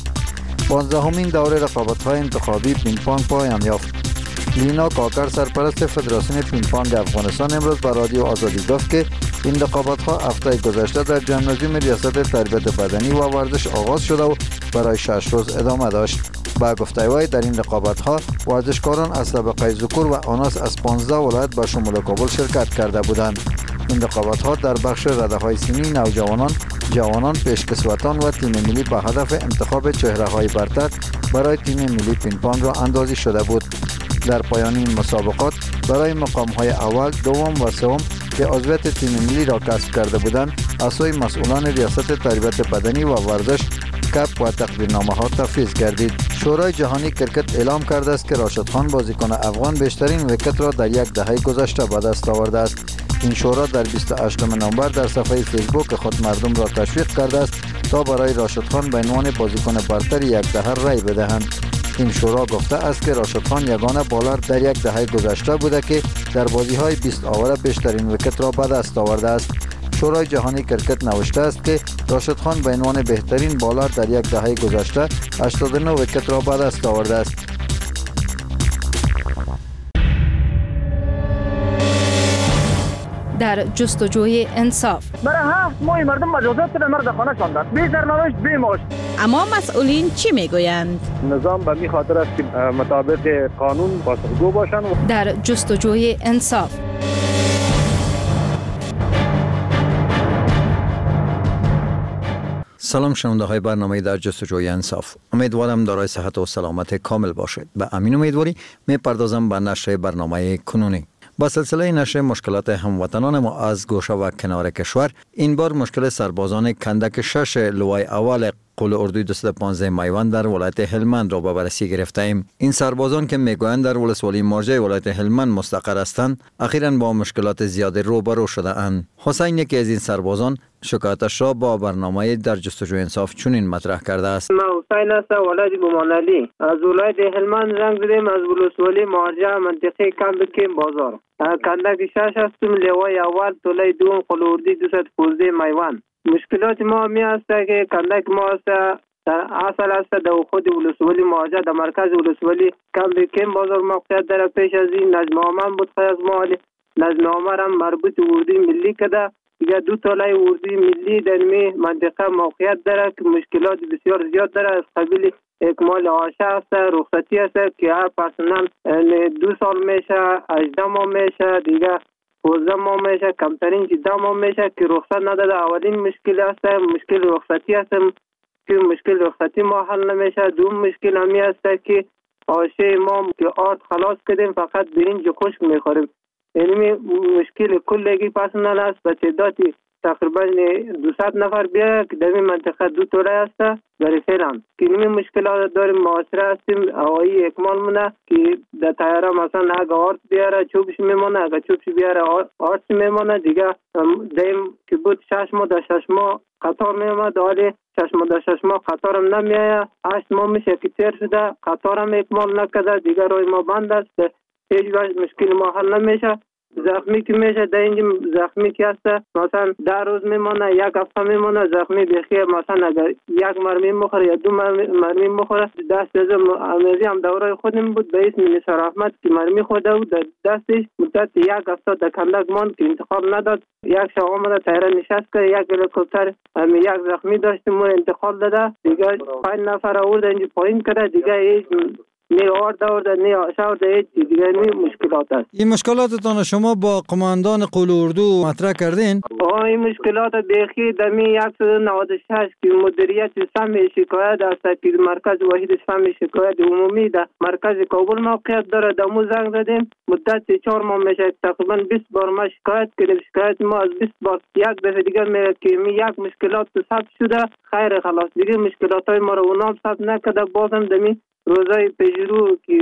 15مین دوره رقابت‌های انتخابی پینگ پونگ پایان یافت. لینا کاکر سرپرست فدراسیون پینگ پونگ افغانستان امروز به رادیو آزادی گفت که این رقابت‌ها هفته گذشته در ژیمنازیوم ریاست تربیت بدنی و ورزش آغاز شده و برای 6 روز ادامه داشت. با گفته وی در این رقابت‌ها ورزشکاران از طبقه ذکور و آناس از 15 ولایت به شمول کابل شرکت کرده بودند. این رقابت‌ها در بخش رده‌های سنی نوجوانان، جوانان، پیشکسوتان و تیم ملی به هدف انتخاب چهره‌های برتر برای تیم ملی پینگ پونگ را اندازی شده بود. در پایان این مسابقات برای مقام‌های اول، دوم و سوم که عضویت تیم ملی را کسب کرده بودند، از سوی مسئولان ریاست تربیت بدنی و ورزش کپ و تقدیرنامه‌ها تفویض گردید. شورای جهانی کرکت اعلام کرده است که راشد خان بازیکن افغان بیشترین ویکت را در یک دهه گذشته به دست آورده است. این شورا در 28 نوامبر در صفحه فیسبوک خود مردم را تشویق کرده است تا برای راشد خان به عنوان بازیکن برتر یک دهه رای بدهند. این شورا گفته است که راشد خان یگانه بالر در یک دهه گذشته بوده که در بازی‌های 20 آور بیشترین ویکت را به دست آورده است. شورای جهانی کرکت نوشته است که راشد خان به عنوان بهترین بالر در یک دهه گذشته 89 ویکت را به دست آورده است. در جستجوی انصاف برای 7 ماه مردم مجازات به مرد خانه شاندند، بی سرنوشت بی معاش. اما مسئولین چی میگویند؟ نظام به می خاطر است که مطابق قانون پاسخگو باشند. در جستجوی انصاف سلام شنونده های برنامه در جستجوی انصاف. امیدوارم دارای صحت و سلامت کامل باشید. به امین امیدواری میپردازم به نشر برنامه کنونی. با سلسله نشر مشکلات هموطنان ما از گوشه و کنار کشور، این بار مشکل سربازان کندک 6 لوای اول قول اردوی 215 میوان در ولایت هلمند را به بررسی گرفته ایم. این سربازان که میگویند در ولسوالی مارجه ولایت هلمند مستقر هستند، اخیراً با مشکلات زیادی روبرو شده اند. حسین یکی از این سربازان شکایتش را با برنامه در جستجوی انصاف چنین مطرح کرده است. من حسین هستم، ولایت بومانعلی. از ولایت هلمند زنگ زدیم، از ولسوالی مارجه منطقه کم بازار. کندک 6 هستم، لوای اول توله دوم قول اردوی 215 میوان. مشکلات ما می است که کندک ما است اصل است در خود ولسوالی مارجه در مرکز ولسوالی کم بازار موقعیت داره. پیش از این نظمنامه بود از مالی نظمنامه هم مربوط اردوی ملی کده. دیگه 2 توله اردوی ملی در می منطقه موقعیت داره که مشکلات بسیار زیاد داره. از قبیل اکمال آشه است، رخصتی است که هر پرسنل 2 سال میشه، 18 ماه میشه، دیگه 12 ماه میشه، کمترین 10 ماه میشه که رخصت نداده. اولین مشکل است، مشکل رخصتی است که مشکل رخصتی ما حل نمیشه. دوم مشکل همی است که آشه ما که آرد خلاص کردیم فقط برنج خشک میخوریم. یعنی مشکل کلگی پرسنل است به تعدادی تقریبا 200 نفر بیا که در این منطقه 2 توله است برای فعلا که این مشکلات داریم. معاصره هستیم، هوایی اکمال مونه که در تیاره مثلا اگه آرد بیاره چوبش میمونه، اگه چوبش بیاره آرد میمونه. دیگه دیم که بود 6 ماه در 6 ماه قطار میامد، حالی 6 ماه در 6 ماه قطار هم نمیایه. 8 ماه میشه که تیر شده، قطار هم اکمال نکده، دیگه روی ما بند است، هیچ وقت مشکل ما حل نمیشه. زخمی که میشه در اینجا زخمی که هست مثلا 10 روز میمونه، 1 هفته میمونه زخمی بخیر. مثلا اگر 1 مرمی مخوره یا 2 مرمی مخوره، دست از امیزی هم دوره خودم بود به اسم نثار احمد که مرمی خورده بود در دستش مدت 1 هفته در کندک ماند که انتقال نداد. 1 شب آمده تیره نشست که 1 هلیکوپتر 1 زخمی داشتیم مون انتقال داده. دیگه 5 نفر آورده اینجا پایین کرده، دیگه هیچ نه آرد آورده نه آشه آورده، دیگه مشکلات است. این مشکلاتتان شما با قماندان قول اردو مطرح کردین؟ این مشکلات بیخی دمی 196 که مدیریت سم شکایت است که مرکز واحد سم شکایت عمومی در مرکز کابل موقعیت داره. دمو زنگ زدیم مدت 4 ماه میشه، تقریبا 20 بار ما شکایت کردیم. شکایت ما از 20 بار 1 دفعه دیگه میگه که یک مشکلات ثبت شده، خیر خلاص دیگه مشکلات های ما رو اونام ثبت نکرده. بازم دمی روزای پیشرو که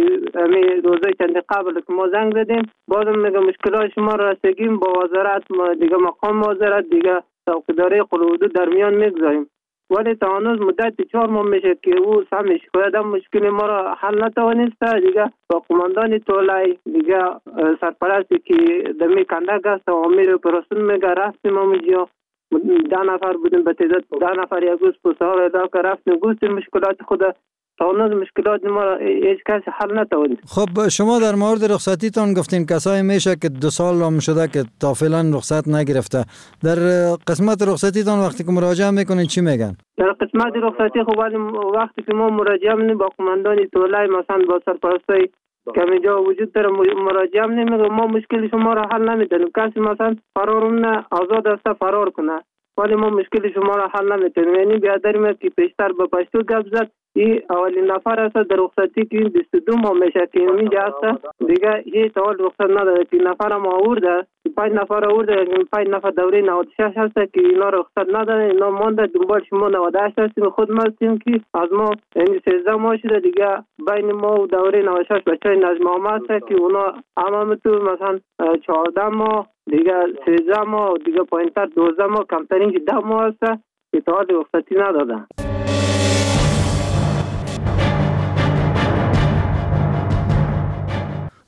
روزای چند قبل که ما زنگ زدیم بازم میگه مشکلات شما را رسیدیم با وزارت، ما دیگه مقام وزارت دیگه توقیداری قول اردو در میان میگذاریم. ولی تا هنوز مدت 4 ماه میشه که او سم شکایت هم مشکل ما را حل نتوانسته. دیگه با قماندان توله دیگه سرپرستی که دمی کندک است و امیر اپراسیون میگه رفتیم اونجا 10 نفر بودیم به تعداد 10 نفر یک روز پس ها را که رفتیم گفتیم مشکلات خود تا اون مشکلات ما را هیچ کسی حل نتوانید. خب شما در مورد رخصتیتان گفتین کسایی میشه که 2 سال هم شده که تا فعلا رخصت نگرفته. در قسمت رخصتیتان وقتی که مراجعه میکنین چی میگن؟ در قسمت رخصتی خب وقتی که ما مراجعه میکنیم با قماندان توله مثلا با سرپرستای که اینجا وجود داره مراجعه میکنیم، ما مشکل شما را حل نمیدونیم. کسی مثلا فرار آزاد است فرار کنه ولی ما مشکل شما را حل نمیتونیم. یعنی بیادریم که پیشتر به پشتو گپ زد. این اولین نفر است در رخصتی که 22 ماه میشه که اینجا است، دیگه هیچ اول رخصت نداره که نفر ما آورده 5 نفر آورده، 5 نفر دوره 96 هست که اینا رخصت نداره. اینا مونده دنبال شما 98 هستیم. خود ما هستیم که از ما یعنی 13 ماه شده دیگه بین ما و دوره 96 بچهای نظمنامه هست که اونا همه تو مثلا 14 ماه دیگه 13 ماه دیگه پایینتر 12 ماه کمترین 10 ماه هست که تا حال رخصتی ندادن.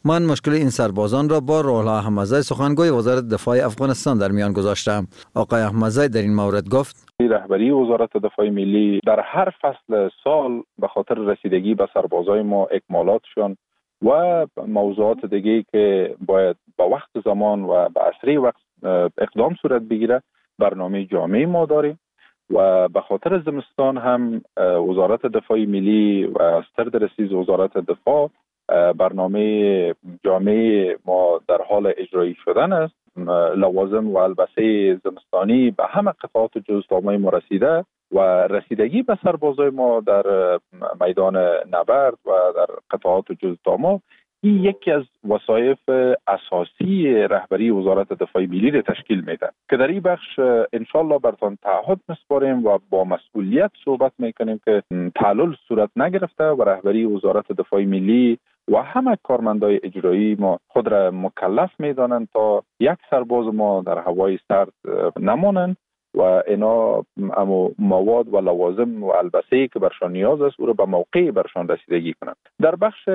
من مشکل این سربازان را با روح الله احمدزی سخنگوی وزارت دفاع افغانستان در میان گذاشتم. آقای احمدزی در این مورد گفت: رهبری وزارت دفاع ملی در هر فصل سال به خاطر رسیدگی به سربازای ما اکمالاتشون و موضوعات دیگه که باید با وقت زمان و به اسرع وقت اقدام صورت بگیره برنامه جامع ما داریم و به خاطر زمستان هم وزارت دفاع ملی و سرد رئیس وزارت دفاع برنامه جامع ما در حال اجرایی شدن است. لوازم و البسه زمستانی به همه قطعات جزئیات ما رسیده و رسیدگی به سربازای ما در میدان نبرد و در قطعات جزئیات ما این یکی از وظایف اساسی رهبری وزارت دفاع ملی را تشکیل میده که در این بخش انشالله برتان تعهد میسپاریم و با مسئولیت صحبت میکنیم که تعلل صورت نگرفته و رهبری وزارت دفاع ملی و همه کارمندای اجرایی ما خود را مکلف میدانند تا یک سرباز ما در هوای سرد نمانند و اینا اما مواد و لوازم و البسه‌ای که برشان نیاز است او را به موقع برشان رسیدگی کنند. در بخش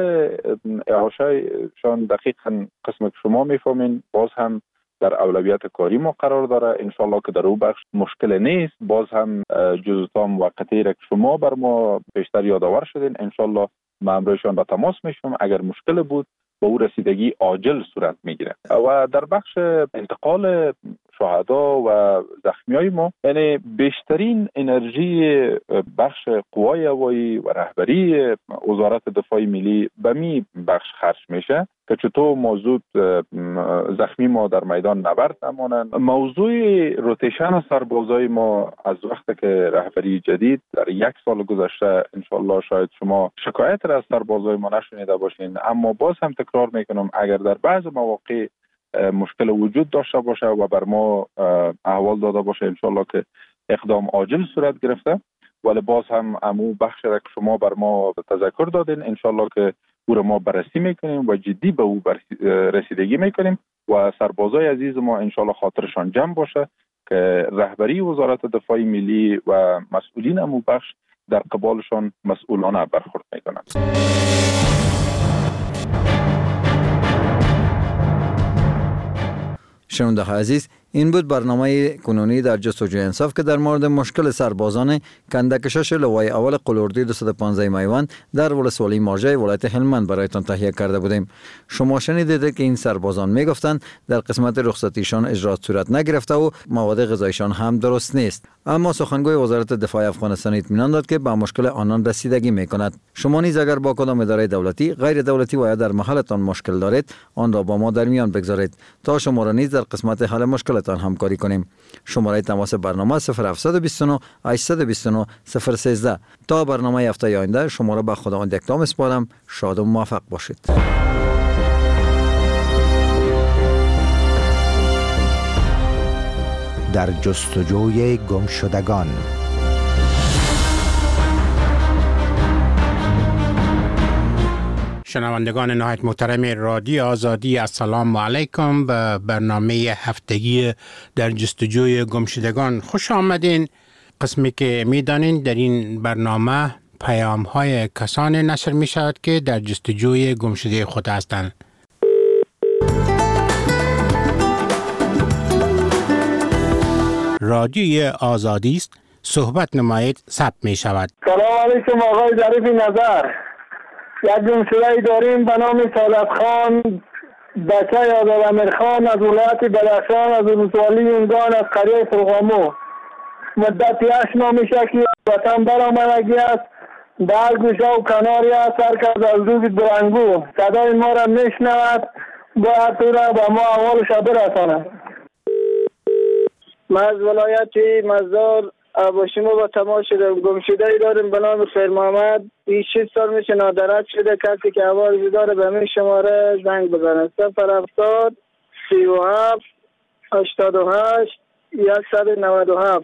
احاشه‌شان دقیقاً قسم که شما میفهمین باز هم در اولویت کاری ما قرار داره. انشالله که در او بخش مشکل نیست. باز هم جزئیات موقتی را که شما بر ما بیشتر یادآور شدین انشالله ما امروزشان به تماس میشم. اگر مشکل بود با او رسیدگی عاجل صورت میگیره. و در بخش انتقال شهدا و زخمیای ما یعنی بیشترین انرژی بخش قوای هوایی و رهبری وزارت دفاع ملی به می بخش خرج میشه که چطور موضوع زخمی ما در میدان نبرد نمانند. موضوع روتیشن سربازای ما از وقتی که رهبری جدید در یک سال گذشته انشالله شاید شما شکایت را از سربازای ما نشنیده باشین، اما باز هم تکرار میکنم اگر در بعض مواقع مشکل وجود داشته باشه و بر ما احوال داده باشه انشالله که اقدام عاجل صورت گرفته، ولی باز هم امو بخش را که شما بر ما تذکر دادین انشالله که او را ما بررسی میکنیم و جدی به او رسیدگی میکنیم و سربازای عزیز ما انشالله خاطرشان جمع باشه که رهبری وزارت دفاع ملی و مسئولین امو بخش در قبالشان مسئولانه برخورد میکنند. شنونده عزیز، این بود برنامه کنونی در جستجوی انصاف که در مورد مشکل سربازان کندکشش لوای اول قلوردی 215 میوند در ولسوالی مارجه ولایت هلمند برایتان تهیه کرده بودیم. شما شنیدید که این سربازان میگفتند در قسمت رخصتیشان اجرات صورت نگرفته و مواد غذایشان هم درست نیست، اما سخنگوی وزارت دفاع افغانستان اطمینان داد که به مشکل آنان رسیدگی میکند. شما نیز اگر با کدام اداره دولتی، غیر دولتی و یا در محلتان مشکل دارید آن را با ما در میان بگذارید تا شما را نیز در قسمت حل مشکلتان همکاری کنیم. شماره تماس برنامه 0729 829 013. تا برنامه هفته آینده شما را به خداوند یکتا میسپارم. شاد و موفق باشید. در جستجوی گمشدگان. شنوندگان نهایت محترم رادیو آزادی، السلام علیکم. به برنامه هفتگی در جستجوی گمشدگان خوش آمدین. قسمی که میدانین در این برنامه پیام های کسان نشر می شود که در جستجوی گمشده خود هستند. رادیوی آزادی است، صحبت نمایید ثبت می شود. سلام علیکم آقای ظریف نظر. یک گمشده‌ای داریم به نام طالب خان بچه آزاد امیر خان از ولایت بدخشان از ولسوالی یونگان از قریه فرغامو. مدتی 8 ماه میشه که وطن برآمدگی است. در گوشه و کناری است هر کس از روز درنگو صدای ما را میشنود باید تو را به ما احوالش برساند. ما از ولایت مزدار ابوشیمو با تماس شدم. گمشده‌ای داریم به نام خیر محمد. 6 سال میشه نادرد شده. کسی که احوالش داره به همین شماره زنگ بزنه. 070 37 88 197.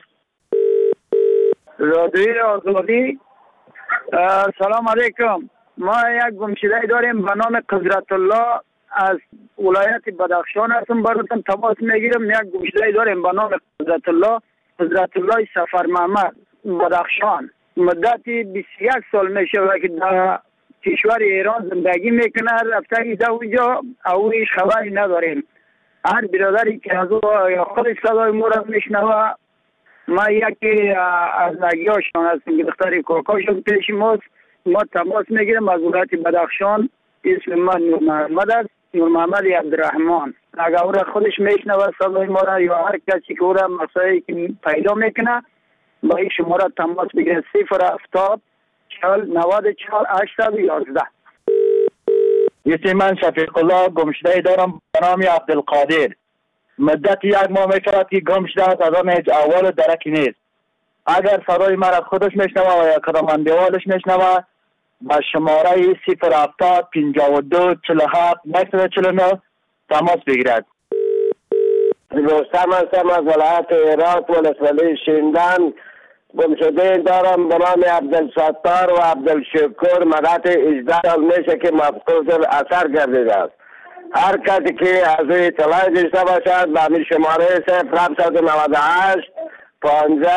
رادیوی آزادی. سلام علیکم. ما یک گمشده‌ای داریم به نام قدرت الله از ولایت بدخشان هستم. براتون تماس میگیرم. یک گمشده‌ای داریم به نام قدرت الله سفر محمد بدخشان. مدتی 21 سال میشه که در کشور ایران زندگی میکنه، رفته ایده اونجا او هیچ خبری نداریم. هر برادری که از او یا خودش صدای ما را میشنوه، ما یکی از نگیاشان هستیم که دختری کاکاشون پیش ماست، ما تماس میگیریم از ولایت بدخشان. اسم من نور محمد است، نور محمد عبدالرحمن. اگر او را خودش میشنوه صدای ما را یا هر کسی که او را مسائلی که پیدا میکنه با این شماره تماس بگیره 070 40 90 4 811. اسم من شفیق الله گمشده دارم به نام عبدالقادر. مدت 1 ماه میشود که گم شده است، از آن هیچ احوال درکی نیست. اگر صدای من از خودش میشنوه و یا کدام دیوالش میشنوه با شماره 070 52 47 949 تماس بگیرد. رستم هستم از ولایت هرات ولسوالی شیندان. گمشده دارم به نام عبدالستار و عبدالشکر. مدت 18 سال میشه که مفقود اثر گردیده است. هر کسی که از روی اطلاع داشته باشد به همین شماره 0798 50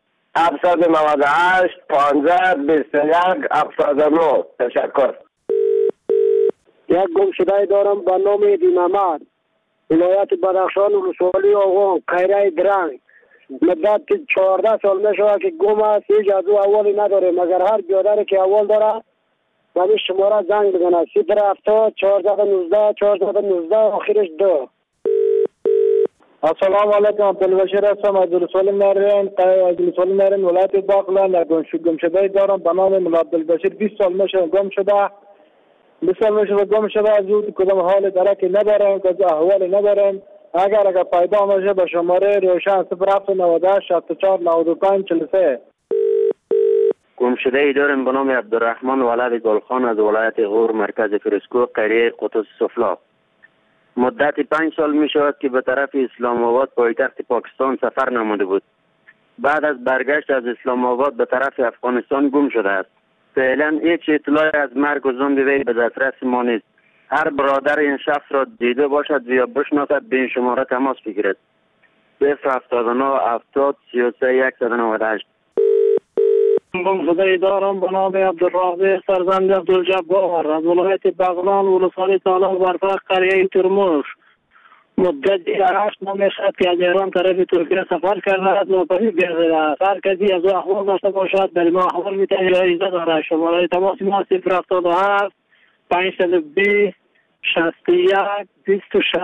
798 50 21 79. تشکر. یک گمشده دارم به نام دینامد، ولایت بدخشان ولسوالی آغان خیره درنگ. مدت 14 سال میشود که گم است، هیچ از او اولی نداره، مگر هر برادری که اول داره به همین شماره زنگ بزنه 070 1419 1419 آخرش 2. السلام علیکم. عبدالبشیر هستم از ولسوالی نرین ولایت باقلان. گمشده دارم به نام مولا عبدالبشیر. 20 سال میشه گم شده. 20 سال میشه گم شده. از او کدام حال درکی ندارم، کدام احوالی ندارم. اگر پیدا میشه به شماره روشن 0798 64 95 43. گمشده ای دارم به نام عبدالرحمن ولد گلخان از ولایت غور مرکز فرسکو قریه قطز سفلا. مدت 5 سال می شود که به طرف اسلام آباد پایتخت پاکستان سفر نموده بود. بعد از برگشت از اسلام آباد به طرف افغانستان گم شده است. فعلا هیچ اطلاعی از مرگ و زند وی به دسترس ما نیست. هر برادر این شخص را دیده باشد یا بشناسد به این شماره تماس بگیرد. 079 70 33 198. گمشده دارم به نام عبدالرازق فرزند عبدالجبار از ولایت بغلان ولسوالی تالاب برفق قریه ترموش. مدت 8 ماه میشود که از ایران طرف ترکیه سفر کرده است، ناپدید گردیده است. هر کسی از او احوال داشته باشد در ما احوال میتواند جایزه دارد. شماره تماس ما 077 520 61 26.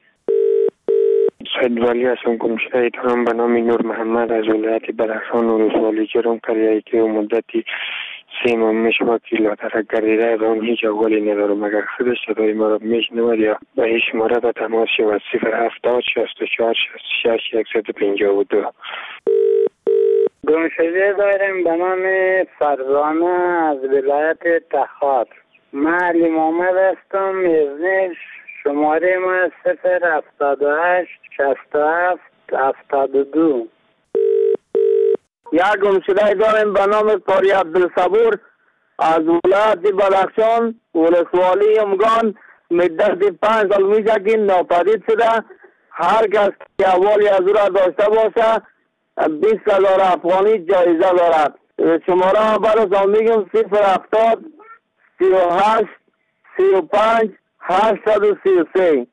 سید ولی هستم. گمشده دارم به نام نور محمد از ولایت بدخشان ولسوالی جرم قریه که مدتی 3 ماه میشود که لاترک گردیده از آن هیچ احوالی ندارم. اگر خودش صدای ما را میشنود یا به این شماره به تماس شود 070 64 66 152. گمشده داریم به نام فرزانه از ولایت تخار. من علی محمد هستم. میزنش شماره ما 078 67 72. یک گمشده داریم به نام پاری عبدالصبور از ولایت بدخشان ولسوالی امگان. مدت 5 سال میشه که ناپدید شده. هر کس که احوالی از او را داشته باشه 20,000 افغانی جایزه دارد. شماره برای میگم 070 38 35 833.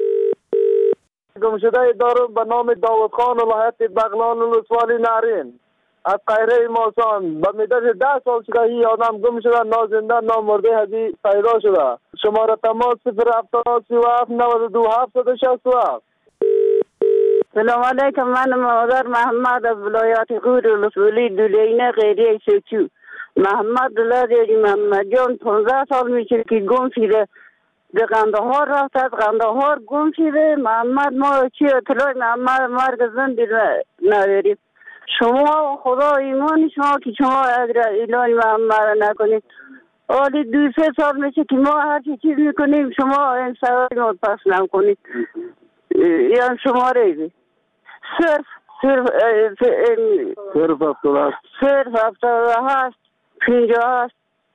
گمشده دارم به نام داود خان ولایت بغلان ولسوالی نرین از قیره ماسان. به مدت 10 سال شده این آدم گم شده، نازنده نامرده هدی پیدا شده. شماره تماس 070 37 92 767. سلام علیکم. من مادر محمد از ولایت غور ولسوالی دولینه قریه سوچو. محمد دلاری محمد جان 15 سال میشه که گم شده. به قندهار رفت، از قندهار گم شده. محمد ما چی اطلاع محمد مرگ زندی نداریم. شما خدا ایمان شما که شما اعلان محمد نکنید. حالی 2-3 سال میشه که ما هر چیز میکنیم شما این سوال ما پس نکنید. یعنی شماره بی صرف 78 58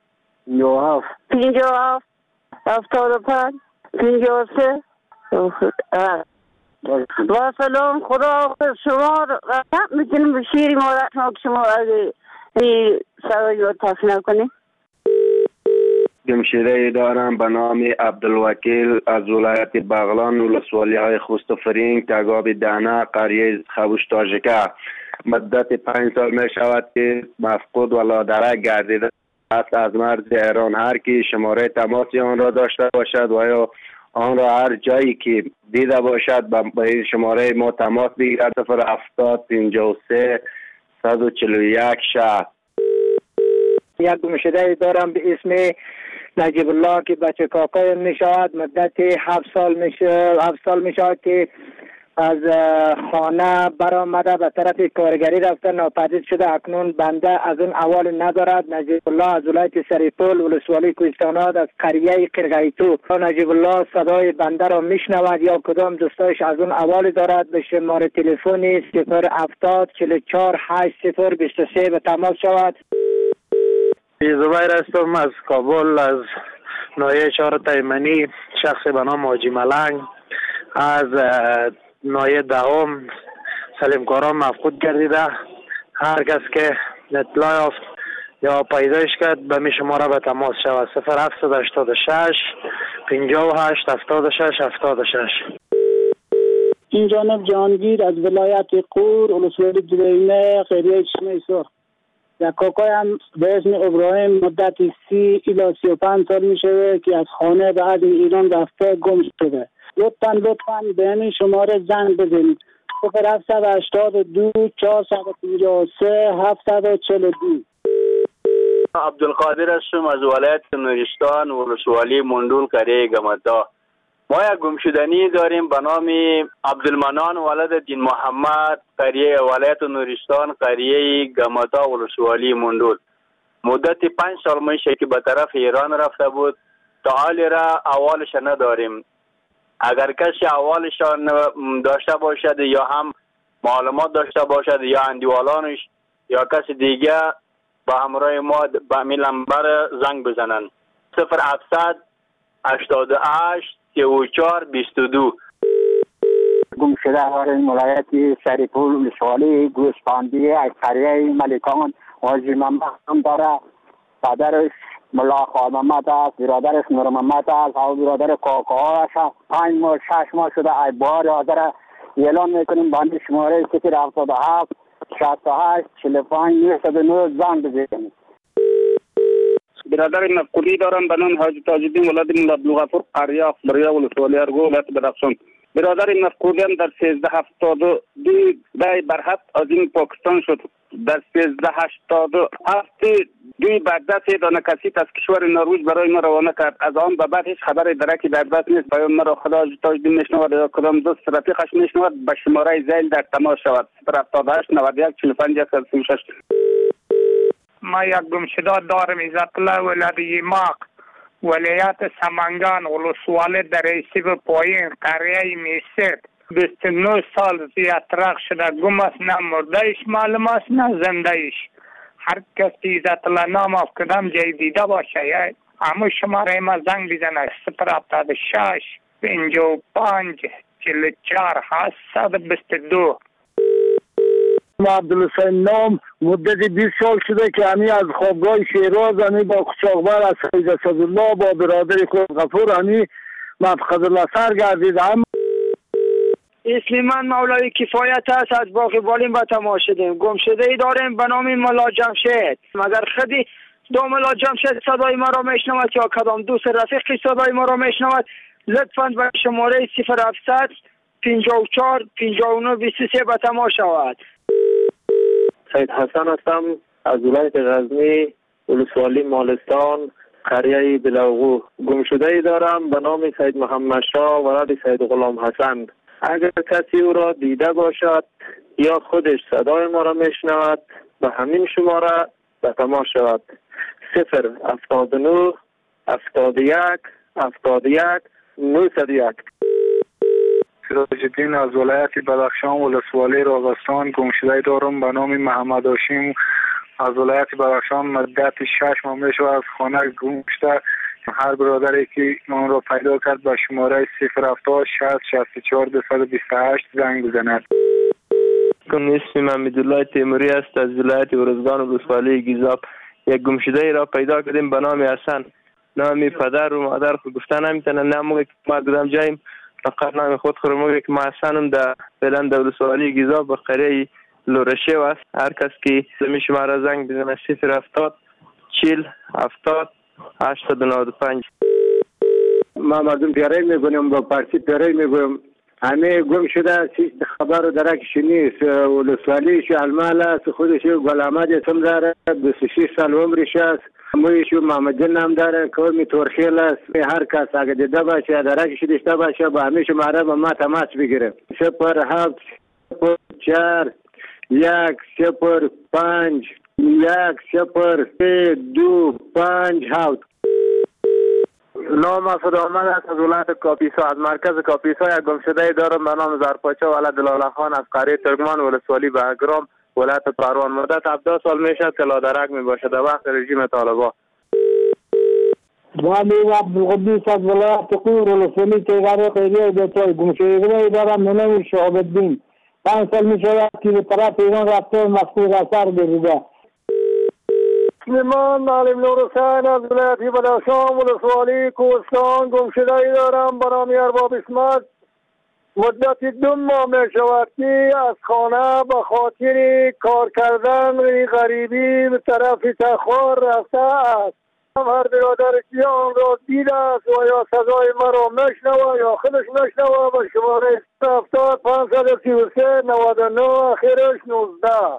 57 75 53. با سلام. خدا شما رحمت میکنیم به شیری مادر شما که شما از این سوال رو پس نکنید. گمشده دارم به نام عبدالوکیل از ولایت بغلان ولسوالی های خوست و فرینگ تگاب دهنه قریه خبوش تاجکه. مدت 5 سال می شود که مفقود و لادرک گردیده است. از مرز ایران هر کی شماره تماسی آن را داشته باشد و یا آن را هر جایی که دیده باشد به این شماره ما تماس بگیرد. 070 53 141 شهر. یک گمشده دارم به اسم نجیب الله که بچه کاکایم می شود. مدت 7 سال می شود که از خانه برآمده به طرف کارگری رفته ناپدید شده. اکنون بنده از اون احوال ندارد. نجیب الله از ولایت سریپول ولسوالی کوهستانات از قریه قرقیتو. نجیب الله صدای بنده را میشنود یا کدام دوستایش از اون احوال دارد به شماره تلفن 070 44 80 23 به تماس شود. زبیر هستم از کابل، از ناحیه شهر تیمنی. شخص به نام حاجی ملنگ از ناحیه دهم سلیمکاران مفقود گردیده. هر کس که اطلاع یافت یا پیدایش کرد به می شماره به تماس شود. 0786 58 76 76. این جانب جهانگیر از ولایت قور ولسوالی دویمه قریه چشمه سرخ. یک کاکایم به اسم ابراهیم مدت 30 الی 35 سال می شود که از خانه به عدن ایران رفته گم شده. لطفاً به همین شماره زنگ بزنید. 0782 453 742. عبدالقادر هستم از ولایت نورستان ولسوالی مندول قریه گمتا. ما یک گمشدنی داریم به نام عبدالمنان ولد دین محمد قریه ولایت نورستان قریه گمتا ولسوالی مندول. مدت 5 سال میشه که به طرف ایران رفته بود. تا حال را احوالش نداریم. اگر کسی احوالشان داشته باشد یا هم معلومات داشته باشد یا اندیوالانش یا کسی دیگه با همراه ما به همین نمبر زنگ بزنن. 0700 88 34 22. گمشده داریم ولایت سریپول ولسوالی گوسفندی از قریه ملکان. حاجی محمد هم داره. پدرش ملا خان محمد است، برادرش نور محمد است و برادر کاکا است. 5 ماه 6 ماه شده ای بار حاضر اعلان میکنیم بند شماره 077 68 45 909 زنگ بزنید. برادر مفقودی دارم به نام حاجی تاج الدین ولد مولا عبدالغفور قریه اخباریا ولسوالی ارگو ولایت بدخشان. برادر مفقودی هم در 1372 دای برحق از این پاکستان شد. در 1387 دوی بغداد دانه کسی از کشور نروژ برای ما روانه کرد. از آن به بعد هیچ خبر درکی در دست نیست. پیام مرا خدا تاج الدین میشنود یا کدام دوست رفیقش میشنود به شماره زیل در تماس شود. 078 91 45 136. ما یک گمشده دارم عزت الله ولادی ماق ولایت سمنگان ولسوالی در ایسیب پایین قریه میسر. 29 سال زیادترک شده گم است. نه مردهش معلوم است نه زندهش. هر کس که عزت الله نام از کدام جای دیده باشه همون شماره ما زنگ بزنه. 076 55 44 722. ما عبدالحسین نام مدت 20 سال شده که همی از خوابگاه شیراز همی با قچاقبر از سید اسدالله با برادر خود غفور همی مفقد الله سر گردیدم. اسم من مولای کفایت است. از باغ بالین به تماس شدیم. گمشده ای داریم به نام ملا جمشید. مگر خودی دو ملا جمشید صدای ما را میشنود یا کدام دوست رفیقی صدای ما را میشنود لطفاً به شماره 0700 54 59 23 به تماس شود. سید حسن هستم از ولایت غزنی ولسوالی مالستان قریه بلاغو. گمشده ای دارم به نام سید محمد شاه ولد سید غلام حسن. اگر کسی او را دیده باشد یا خودش صدای ما را میشنود به همین شماره به تماس شود. 079 71 71 901. سراج الدین از ولایت بدخشان ولسوالی راغستان. گمشده دارم به نام محمد هاشم از ولایت بدخشان. مدت 6 ماه میشه از خانه گم شده. هر برادری که اون را پیدا کرد به شماره 070 60 64 228 زنگ بزند. اسم حمیدالله تیموری است از ولایت ارزگان ولسوالی گیزاب. یک گمشده ای را پیدا کردیم به نام حسن. نام پدر و مادر خود گفتن نمیتونن. نه موقع که ما کدام جاییم فقط نام خود خود موقع که ما اصلا در فعلا در ولسوالی گیزا به قریه لورشه است. هر کس که می شما را زنگ بزنه 070 40 70 895. ما مردم پیرایی میگویم با پارسی پیرایی میگویم همه گم شده چیز خبر درکش نیست. ولسوالیش المال است، خودش گل احمد اسم داره، 26 سال عمرش است، مویشو محمد جن نام داره، قومی تورخیل است. هر کس اگه دیده باشه درکش داشته باشه با همه شماره با ما تماس بگیره. 07 04 105 10325. نام مسعود احمد است از ولایت کاپیسا. از مرکز کاپیسا یک گمشده دارم به نام زرپاچه ولد لاله خان از قریه ترکمان ولسوالی بهگرام ولایت پروان. مدت 17 سال میشد که لادرک میباشد در وقت رژیم طالبان. ولی عبدالقدوس از ولایت قور ولسوالی تیغاره قیریه دوتای گمشده دارم به نام شهاب الدین. 5 سال میشود که به طرف ایران رفته مفقود اثر بریده. من معلم نور حسین از ولایت بدخشان ولسوالی کوهستان گمشده دارم به نام ارباب اسمت. مدت 2 ماه می شود که از خانه به خاطر کار کردن غریبی به طرف تخار رفته است. هر برادر که آن را دیده است و یا سزای مرا میشنوه یا خودش میشنوه به شماره 70 533 99 آخرش 19.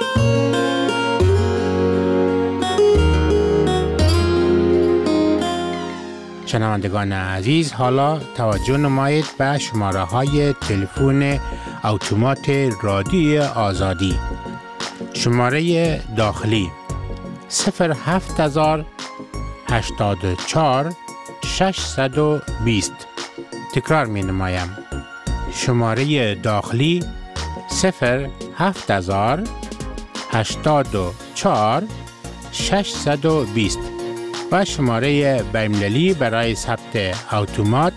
شنوندگان عزیز، حالا توجه نمایید به شماره های تلفن اتومات رادیو آزادی. شماره داخلی 07000 84 620. تکرار می نمایم. شماره داخلی 07000 84 620 و شماره بین‌المللی برای ثبت اتومات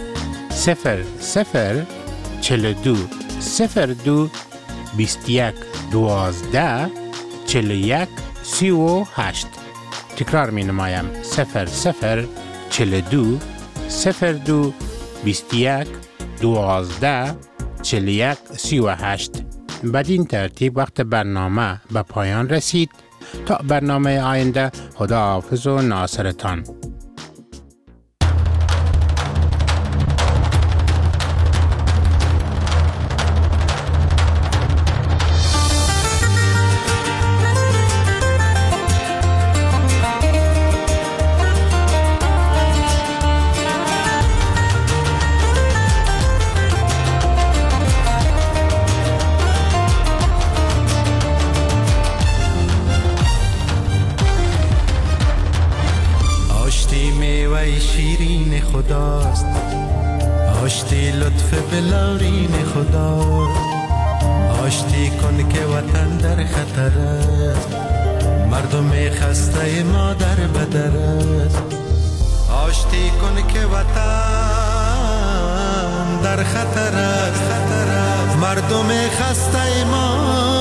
0042 02 21 12 41 38. تکرار می نمایم 0042 02 21 12 41 38. بدین ترتیب وقت برنامه به پایان رسید. تا برنامه آینده، خداحافظ و ناصرتان. خداست، آشتی لطف بلورین خداست. آشتی کن که وطن در خطر است، مردم خسته ما در بدر است. آشتی کن که وطن در خطر است، مردم خسته ما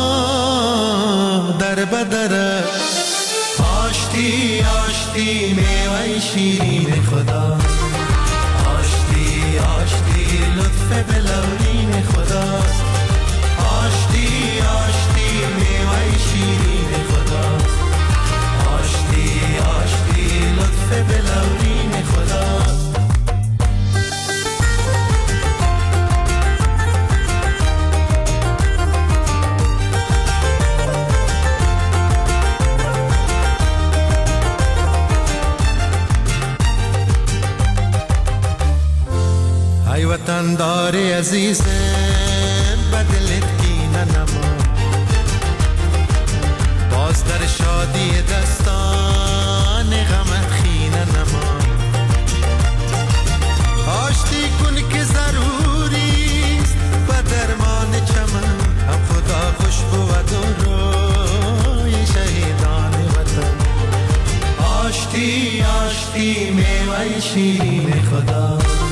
در بدر است. آشتی آشتی میوه شیرین خدا، آشتی آشتی لطف بلورین خدا. آشتی آشتی میوه شیرین خدا، آشتی آشتی لطف بلورین خدا. ای وطن داری عزیزم بدلت کینه نما، باز در شادی دستان غمت خینه نما. آشتی کن که ضروریست و درمان چمن، هم خدا خوش بود و روی شهیدان وطن. آشتی آشتی میوه شیرین خدا.